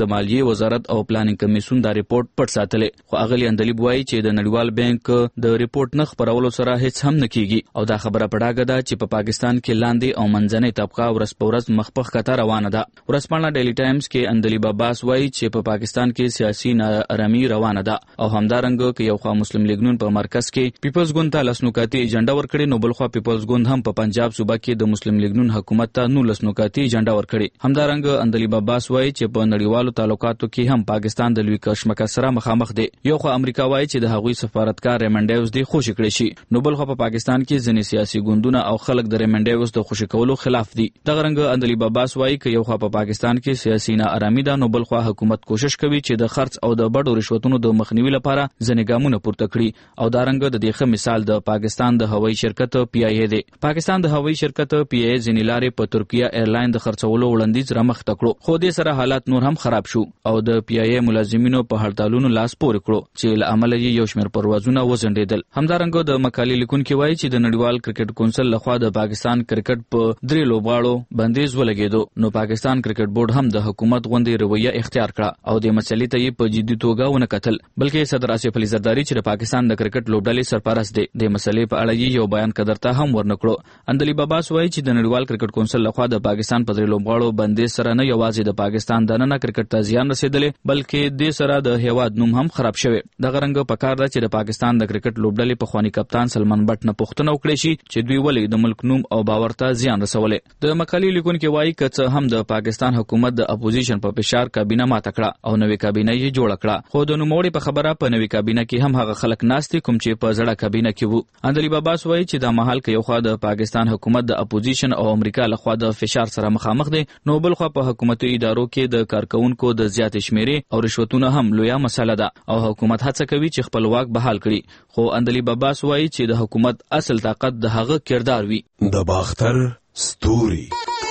مالیې وزارت او پلانینګ کمیسیون دا ریپورت پټ ساتلې، خو اغلی اندلیب وایي چې د نړیوال بانک د ریپورت نه خپرولو سره هیڅ هم نه کیږي او دا خبره پډاګه ده چې په پا پاکستان کې لاندې او منځنۍ طبقه ورځ په ورځ مخ په ښکته روانه ده. ورځپاڼه ډیلی ټایمز کې اندلیب عباس وایي چې په پا پاکستان کې سیاسي ناارامي روانه ده او همدارنګه که یو خوا مسلم لیګ نون په مرکز کې پیپلز ګوند ته لس نکاتي ایجنډا ورکړي، نو بل خوا پیپلز ګوند هم په پنجاب صوبه کې د مسلم لیګ نون حکومت ته نولس نکاتي ایجنډا ورکړي. همدارنګه اندلیب عباس وایي چې په نړیوالو تعلقاتو کې هم پاکستان د لوی کشمکش سره مخامخ دی. یو خو امریکا وایي چې د هغوی سفارتکار ریمنډیوز دی خوشی کړی شي، نو بل خو په پاکستان کې ځینې سیاسي ګوندونه او خلک د ریمنډیوز د خوشی کولو خلاف دي. دغه رنګ اندلیب عباس وایي چې یو خو په پاکستان کې سیاسي ناارامي ده، نو بل خو حکومت کوشش کوي چې د خرڅ او د بډو رشوتونو د مخنیوي لپاره ځینې ګامونه پورته کړي. او دا رنګ د دې ښه مثال د پاکستان د هوایي شرکت پی آی ای دی. پاکستان د هوایي شرکت پی آی ای ځینې لارې په ترکیه ایرلاین د خرڅولو وړاندیز رامخته کړو، خو دې سره حالات نور هم خراب شو او د پی آی ای ملازمینو په هړتالونو لاس پورې کړو چې له امله یې یو شمېر پروازونه وځنډېدل. همدارنګه د مقالې لیکونکي وایي چې د نړیوال کرکټ کونسل لخوا د پاکستان کرکټ په درې لوبغاړو بندیز ولګېدو، نو پاکستان کرکټ بورډ هم د حکومت غوندې رویه اختیار کړه او د مسلې ته یې په جدي توګه ونه کتل، بلکې صدر آصف علي زرداري چې د پاکستان د کرکټ لوبډلې سرپرست دی د مسلې په اړه یې یو بیان کدرته هم ورنکړو. اندلیب عباس وایي چې د نړیوال کرکټ کونسل لخوا د پاکستان په درې لوبغاړو بندیز سره نه یوازې د پاکستان دننه کرکټ ته زیان رسېدلی، بلکې دې سره د هیواد نوم هم خراب شوی. دغه رنګ پکار ده چې د پاکستان د کرکټ لوبډلې پخوانی کپتان سلمان بټ نه پوښتنه وکړي شي چې دوی ولې د ملک نوم او باور ته زیان رسولی. د مقالې لیکونکي وایي که څه هم د پاکستان حکومت د اپوزیشن په فشار کابینه ماته کړه او نوې کابینه یې جوړه کړه، خو د نوموړي په خبره په نوې کابینه کې هم هغه خلک ناست دي کوم چې په زړه کابینه کې وو. اندلیب عباس وایي چې دا مهال که یو خوا د پاکستان حکومت د اپوزیشن او امریکا لخوا د فشار سره مخامخ دی، نو بل خوا په حکومتي ادارو کې د کارکونکو د زیاتې شمیرې او رشوتونه هم لویه مسله ده او حکومت هڅه کوي چې خپل واک بحال کړي. خو اندلیب عباس وایي چې د حکومت اصل طاقت د هغه کردار وي. د باختر ستوري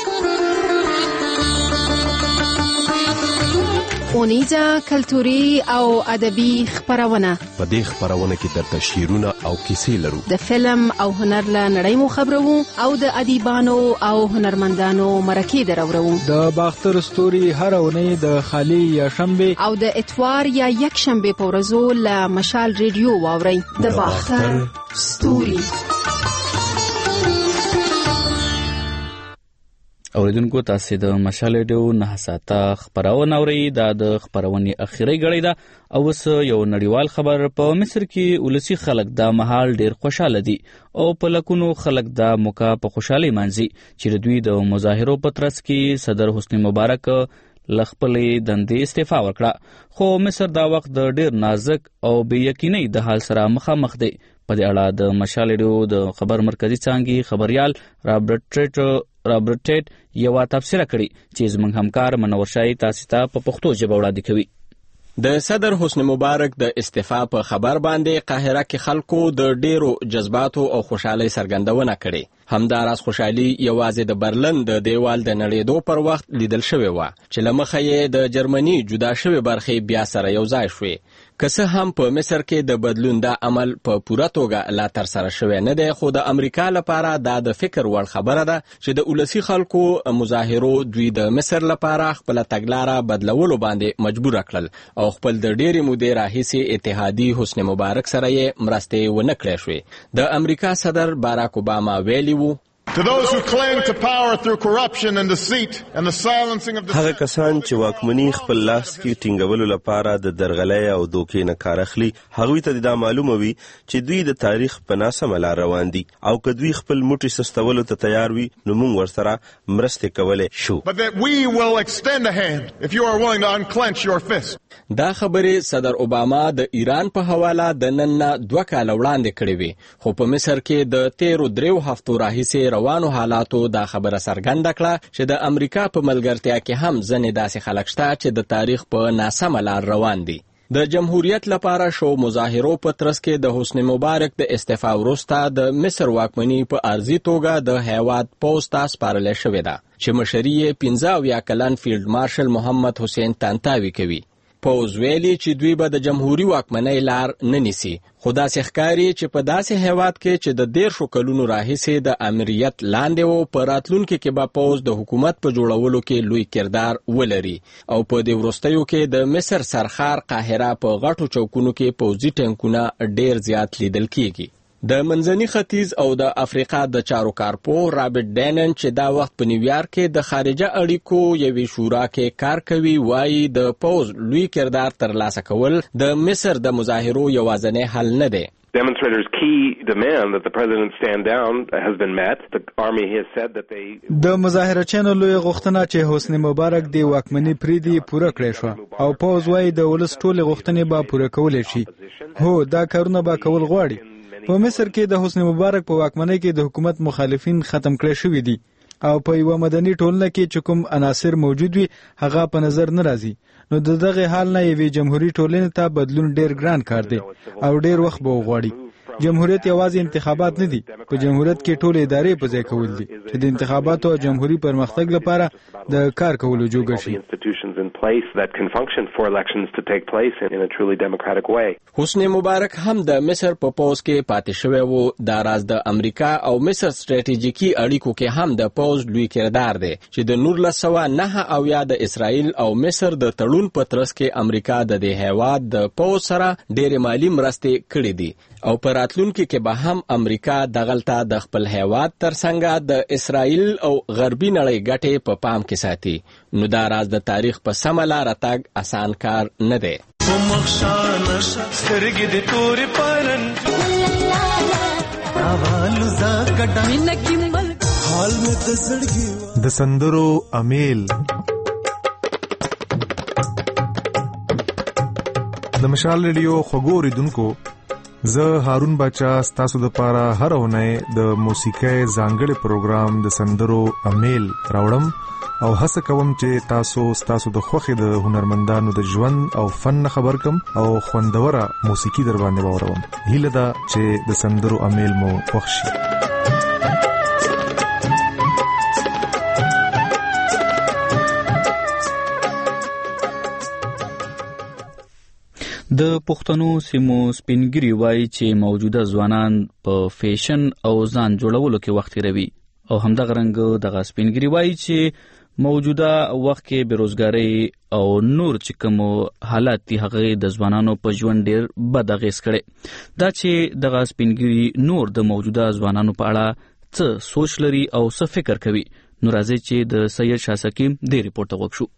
اونیزه کلتوري او ادبي خبرونه. په دې خبرونه کې درته شعرونه او کیسې لرو، د فلم او هنر له نړۍ مو خبرو او د ادیبانو او هنرمندانو مرکې درورو. د باختر ستوري هر اونۍ د خالی یا شنبه او د اتوار یا یک شنبه په ورځو له مشال ریډیو واورئ. د باختر ستوري. اوریدونکو تاسو د مشال ریډیو نه ساته خبرونه اورئ، دا د خبرونې اخیری غړی ده. او اوس یو نړیوال خبر. په مصر کې ولسی خلک دا مهال ډیر خوشاله دي او په لکونو خلک دا موقع په خوشحالي مانځي چې دوی د مظاهرو په ترڅ کې صدر حسنی مبارک لخپلې دندې استعفا ورکړه، خو مصر دا وخت د ډیر نازک او بې یقینۍ د حال سره مخامخ دی. په دې اړه د مشال ریډیو د خبر مرکزی څانګې خبريال رابرټ ټریټ رابرټ ټیټ یو تفسیر کړی چې زموږ همکار منور شای تاسو ته په پښتو ژبه وړاندې کوي. د صدر حسنی مبارک د استعفا په خبر باندې قاهره کې خلکو د ډیرو جذباتو او خوشحالۍ څرګندونه کړې. همداراز خوشحالي یوازې د برلن د دیوال د نړېدو پر وخت لیدل شوې وه چې له مخه یې د جرمني جدا شوې برخې بیا سره یو ځای شوې. که څه هم په مصر کې د بدلون دا عمل په پوره توګه لا ترسره شوی نه دی، خو د امریکا لپاره دا د فکر وړ خبره ده چې د ولسی خلکو مظاهرو دوی د مصر لپاره خپل تګلاره بدلولو باندې مجبور کړل او خپل د ډېرې مودې راهیسې اتحادی حسنی مبارک سره یې مرستې ونه کړې شوې. د امریکا صدر باراک اوباما ویلي وو To those who cling to power through corruption and deceit and the silencing of هغه کسان چې واکمني خپل لاس کې ټینګولو لپاره د درغلۍ او دوکې نه کار اخلي، هغوی ته دا معلومه وي چې دوی د تاریخ په ناسمه لار روان دي او که دوی خپل موټي سستولو ته تیار وي نو موږ ورسره مرستې کولی شو. But that we will extend a hand if you are willing to unclench your fist. دا خبرې صدر اوباما د ایران په حواله د نن نه دوه کاله وړاندې کړې وې، خو په مصر کې د تیرو دریو هفتو راهیسې روانو حالاتو دا خبره څرګنده کړه چې د امریکا په ملګرتیا کې هم ځینې داسې خلک شته چې د تاریخ په ناسمه لار روان دي. د جمهوریت لپاره شو مظاهرو په ترڅ کې د حسنی مبارک د استعفا وروسته د مصر واکمني په ارضي توګه د هیواد پوځ ته سپارل شوې ده چې مشري یې پنځه اویا کلن فیلډ مارشل محمد حسین طنطاوي کوي. پوز ویلي چې دوی به د جمهوریت واکمنۍ لار نه نیسي، خو داسې ښکاري چې په داسې هیواد کې چې د دیرشو کلونو راهیسې د امریت لاندې و، په راتلونکي کې به پوز د حکومت په جوړولو کې لوی کردار ولري او په دې وروستیو کې د مصر سرخار قاهره په غټو چوکونو کې پوځي ټانکونه ډیر زیات لیدل کیږي. د منځني ختیځ او د افریقا د چارو کارپو رابرټ ډینن چې دا وخت په نیویارک کې د خارجه اړیکو یوې شورا کې کار کوي، وایي د پوز لوی کردار ترلاسه کول د مصر د مظاهرو یوازینی حل نه دی. Demonstrators' key demand that the president stand down has been met. The army has said that they د مظاهرچیانو لوی غوښتنه چې حسنی مبارک دی واکمنۍ پریدي پوره کړې شو او پوز وایي د ولس ټولې غوښتنې به پوره کولې شي. هو دا کارونه به کول غواړي. په مصر کې د حسنی مبارک په واکمنۍ کې د حکومت مخالفین ختم کړي شوي دي او په یوه مدني ټولنه کې چې کوم عناصر موجود وي هغه په نظر نه راځي. نو د دغه حال نه یوې جمهوریت ټولنې ته بدلون ډیر ګران کار دی او ډیر وخت به وغواړي. جمهوریت یوازې انتخابات نه دي، په جمهوریت کې ټول ادارې په ځای کول دي چې د انتخاباتو او جمهوریت پرمختګ لپاره د کار کولو جوګه شي. حسنی مبارک هم د مصر په پوز کې پاتې شوی و. دا راز د امریکا او مصر ستراتیژیکي اړیکو کې هم د پوز لوی کردار دی چې د نولس سوه نهه اویا د اسرائیل او مصر د تړون په ترڅ کې امریکا د دې هیواد د پوز سره ډېرې مالي مرستې کړې دي او په راتلونکي کې به هم امریکا دغلته د خپل هیواد ترڅنګ د اسرائیل او غربي نړۍ ګټې په پام کې ساتي. نو دا راز د تاریخ په سمه لاره تګ اسان کار نه دی. د سندرو امیل د مشال ریډیو خوږو اوریدونکو، زه هارون باچا ستاسو د پاره هر اونۍ د موسیقۍ ځانګړي پروګرام د سندرو امیل راوړم او هڅه کوم چې تاسو ستاسو د خوښې د هنرمندانو د ژوند او فن خبر کم او خوندوره موسیقي در باندې واوروم. هیله ده چې د سندرو امیل مو خوښ شي. د پښتنو سیمو سپینګری وایي چې موجوده ځوانان په فیشن او ځان جوړولو کې وخت تیروي او همدغه رنګ دغه سپینګری وایي چې موجوده وخت کې بیروزګاری او نور چې کوم حالات دي هغه د ځوانانو په ژوند ډیر بد اغیز کړي. دا چې دغه سپینګری نور د موجوده ځوانانو په اړه څه سوچ لري او څه فکر کوي، نو راځي چې د سید شاسکی د ریپورت وکړو.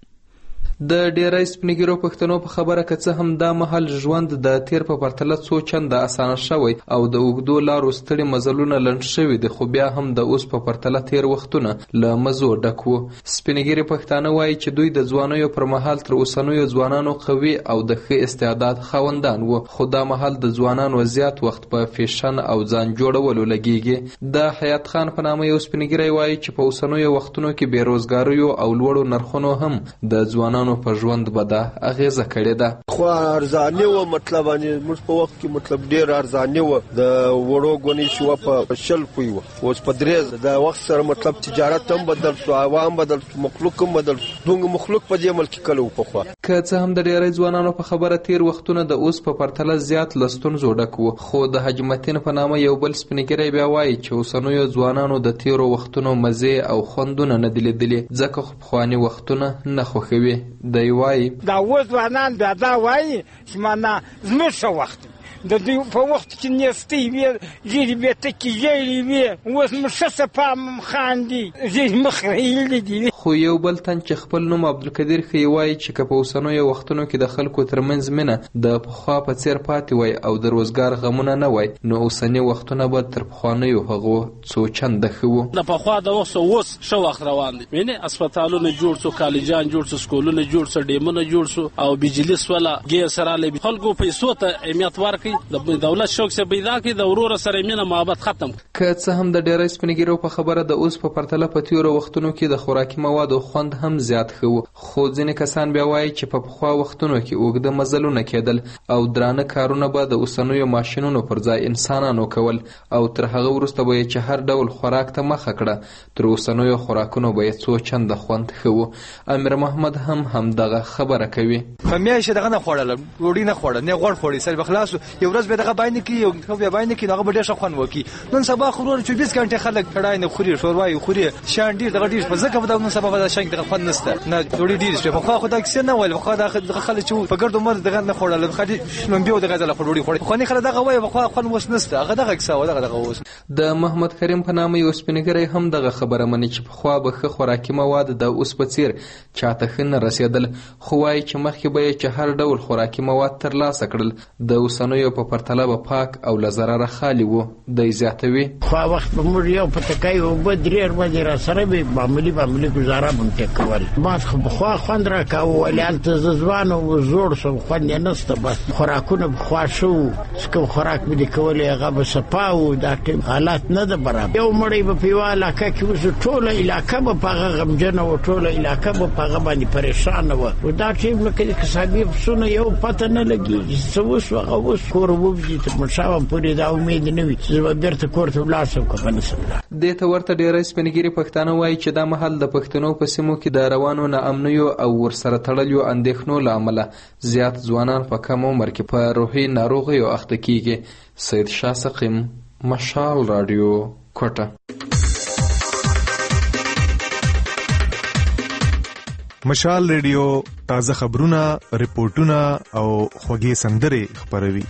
د ډیری سپینګیرو پښتنو په خبره که څه هم دا مهال ژوند د تیر په پرتله څو چنده اسانه شوی او د اوږدو لارو ستړي مزلونه لنډ شوي دي، خو بیا هم د اوس په پرتله تیر وختونه له مزو ډک وو. سپینګیري پښتانه وایي چې دوی د ځوانیو پر مهال تر اوسنیو ځوانانو قوي او د ښه استعداد خاوندان وو، خو دا مهال د ځوانانو زیات وخت په فیشن او ځان جوړولو لګیږي. د حیات خان په نامه یو سپینګیری وایي چې په اوسنیو وختونو کې بیروزګاریو او لوړو نرخونو هم د ځوانانو په ژوند بده اغیزه کړې ده. خو ارزاني و، مطلب باندې موږ په وخت کې مطلب ډیر ارزاني و. د وړو غونی شو په شل کوي و، اوس په درې د وخت سره مطلب تجارت هم بدل شو، عوام بدل شو، مخلوق هم بدل شو. دغه مخلوق په دې ملک کلو په خوا که څه هم د ډیری ځوانانو په خبره تیر وختونه د اوس په پرتله زیات لستون زوډک وو، خو د حاج متین په نامه یو بل سپینګری بیا وایي چې اوسنیو ځوانانو د تیرو وختونو مزه او خوندونه نه دي لیدلي، ځکه خو پخواني وختونه نه خوښوي. دی وایي دا اوس ځوانان بیا دا وایي چې معنا زموږ ښه وخت د دوی په وخت کې نیستي وي، ژیړې بېټکې ژیړې وي، اوس مو ښه صفا خاندي، ژیړ مخ رایلي دي. خو یو بل تن چې خپل نوم عبدالقدیر ښیي وایي چې که په اوسنیو وختونو کې د خلکو ترمنځ مینه د پخوا په څیر پاتې وای او د روزګار غمونه نه وای، نو اوسني وختونه به تر پخوانیو هغو څو چنده ښه وو. د پخوا د وخت اوس ښه وخت روان دی، وینې هسپتالونه جوړ شو، کالجان جوړ شو، سکولونه جوړ شو، ډیمونه جوړ شو او بجلی سوله ګیس راغلی. خلکو پیسو ته اهمیت ورکړي د دولت شوق څخه پیدا کړي د ورور سره مینه محبت ختم. که څه هم د ډیری سپینګیرو په خبره د اوس په پرتله په تیرو وختونو کې د خوراکي موادو خوند هم زیات ښه و، خو ځینې کسان بیا وایي چې په پخوا وختونو کې اوږده مزلونه کېدل او درانه کارونه به د اوسنیو ماشینونو پر ځای انسانانو کول او تر هغه وروسته به یې چې هر ډول خوراک ته مخه کړه، تر اوسنیو خوراکونو به یې څو چنده خوند ښه و. امیر محمد هم همدغه خبره کوي. په میاشت دغه نه خوړل، ډوډۍ نه خوړل، نه غوړ خوړی، سر بخلاص یو ورځ به دغه باندې کې یو خو بیا باندې کې دغه ډېر ښه خوند وکي. نن سبا خورو چوبیس غنټه خلک کړای نه خوري، شوروا یې خوري، شان ډیر دغه ډیر په ځکه به نن سبا به شنګ دغه خوند نشته، نه ډوډۍ ډیر شي. په خو خو دا کیسه نه ویل، خو دا خلک چې په ګردو مر دغه نه خوړل، خدي شلون بیا دغه ځله خوري خوري، خو نه خلک دغه وایي خو خوند وس نشته، هغه دغه کیسه و دغه دغه اوس. د محمد کریم په نامه یو سپینګری هم دغه خبره مني چې په خوا به ښه خوراکي مواد د اوس په څیر چاته ښه نه رسېدل، خو وایي چې مخکې به یې چې هر ډول خوراکي مواد ترلاسه کړل د اوسنیو په پرتله به پاک او له ضرره خالي و. دی زیاتوي خوا وخت به موږ یو پتکای اوبه درې ورځې راسره به معمولي معمولي ګزاره به مو پرې کول. ما پخوا خوند راکاوه، ولې هلته زه ځوان و زوړ شوم، خوند یې نشته. بس خوراکونه پخوا ښه وو، څه کوم خوراک به دې کولی هغه به صفا وو. دا ټیم حالات نه ده برابر. یو مړی به په یوه علاقه کې اوس ټوله علاقه به په هغه غمجنه وه، ټوله علاقه به په هغه باندې پریشانه وه. و دا ټیم لکه د قصابي پسونه یو پته نه لګېږي څه وشو، هغه اوس کور ووځي تر ماښامه پورې دا امید نه وي چې زه به بېرته کور ته ولاړ شم که به نه شم ولاړ. دې ته ورته ډېری سپینګیري پښتانه وایي چې دا مهال د پښتنو په سیمو کې د روانو ناامنیو او ورسره تړلیو اندېښنو له امله زیات ځوانان په کم عمر کې په روحي ناروغیو اخته کیږي. سید شاه سقیم، مشال رادیو، کوټه. مشال ریډیو تازه خبرونه، ریپورتونه او خوږې سندرې خپروي.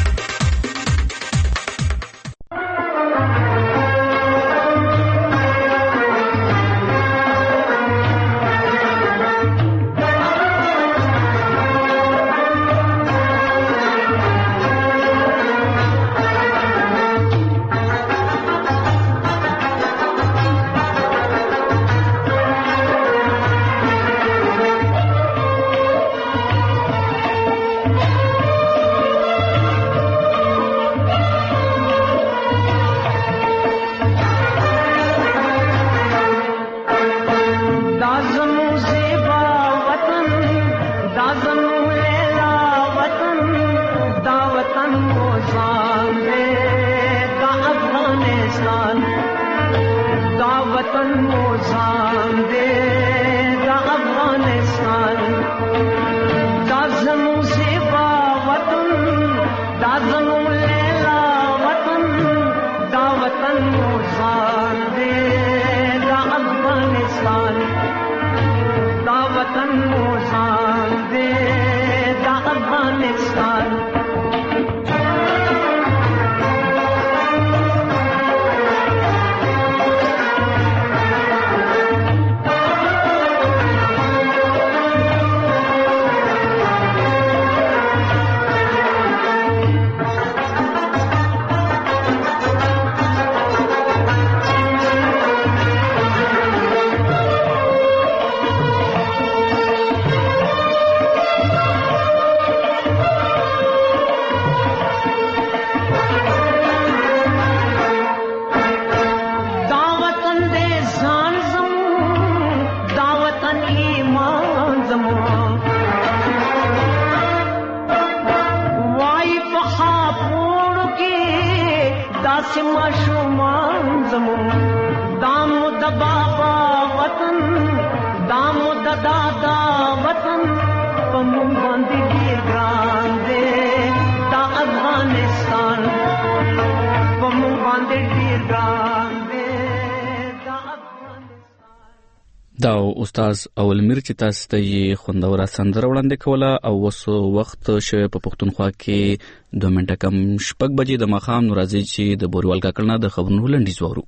دا استاد اول میر چې تاسو ته یې خوندوره سندره وړاندې کوله او اوس وخت شوی په پښتونخوا کې دوه منټه کم شپږ بجې د ماښام نو راځي چې د بوریوال کاکړ نه د خبرونو لنډیز واورو.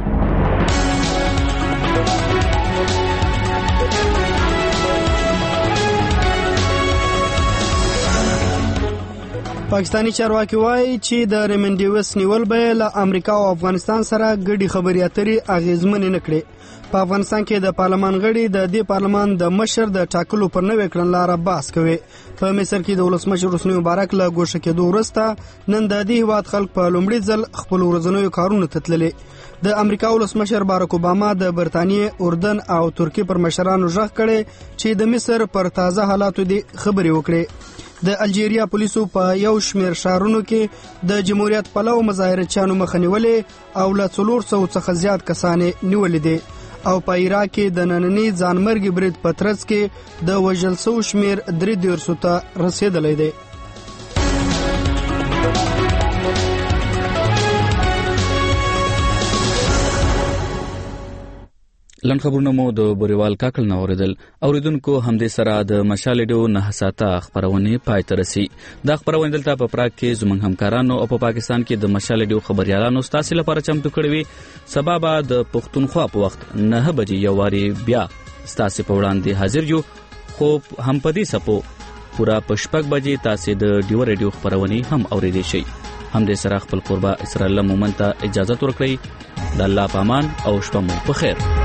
پاکستانی چارواکي وایي چې د ریمنډیوس نیول به له امریکا او افغانستان سره ګډي خبرې اترې اغیزمنې نه کړي. په افغانستان کې د پارلمان غړي د دې پارلمان د مشر د ټاکلو پر نوې کړنلاره بحث کوي. په مصر کې د ولسمشر حسنی مبارک له ګوښه کېدو وروسته نن د دې هیواد خلک په لومړي ځل خپل ورځنیو کارونو ته تللي. د امریکا ولسمشر باراک اوباما د برتانیې، اردن او ترکیې پر مشرانو ژغ کړي چې د مصر پر تازه حالاتو دي خبرې وکړي. د الجیریا پولیسو په یو شمېر ښارونو کې د جمهوریت پلو مظاهرچیانو مخه نیولې او له څلور سوو څخه زیات کسان نیولې دي. او په عراق کې د ننني ځانمرګي برید په ترڅ کې د وژل شوو شمېر درې دېرشو ته رسېدلی دی. لنډ خبرونه مو د بوریوال کاکل نه اوریدل. اوریدونکو همدې سره د مشال ډیو نه ساته خبرونه پای ته رسي. دا خبرونه دلته په پراګ کې زموږ همکارانو او په پاکستان کې د مشال ډیو خبريالانو ستاسو لپاره چمتو کړی وي. سبب د پښتونخوا په وخت نه بجې یو واری بیا ستاسو په وړاندې حاضر یو. خو هم پدې سپو پورا پښپک بجې تاسو د ډیو ریډیو خبرونه هم اوریدئ شي. همدې سره خپل قربا اسرائیل مومنت اجازه ورکړي. د الله پامان او شپه مو په خیر.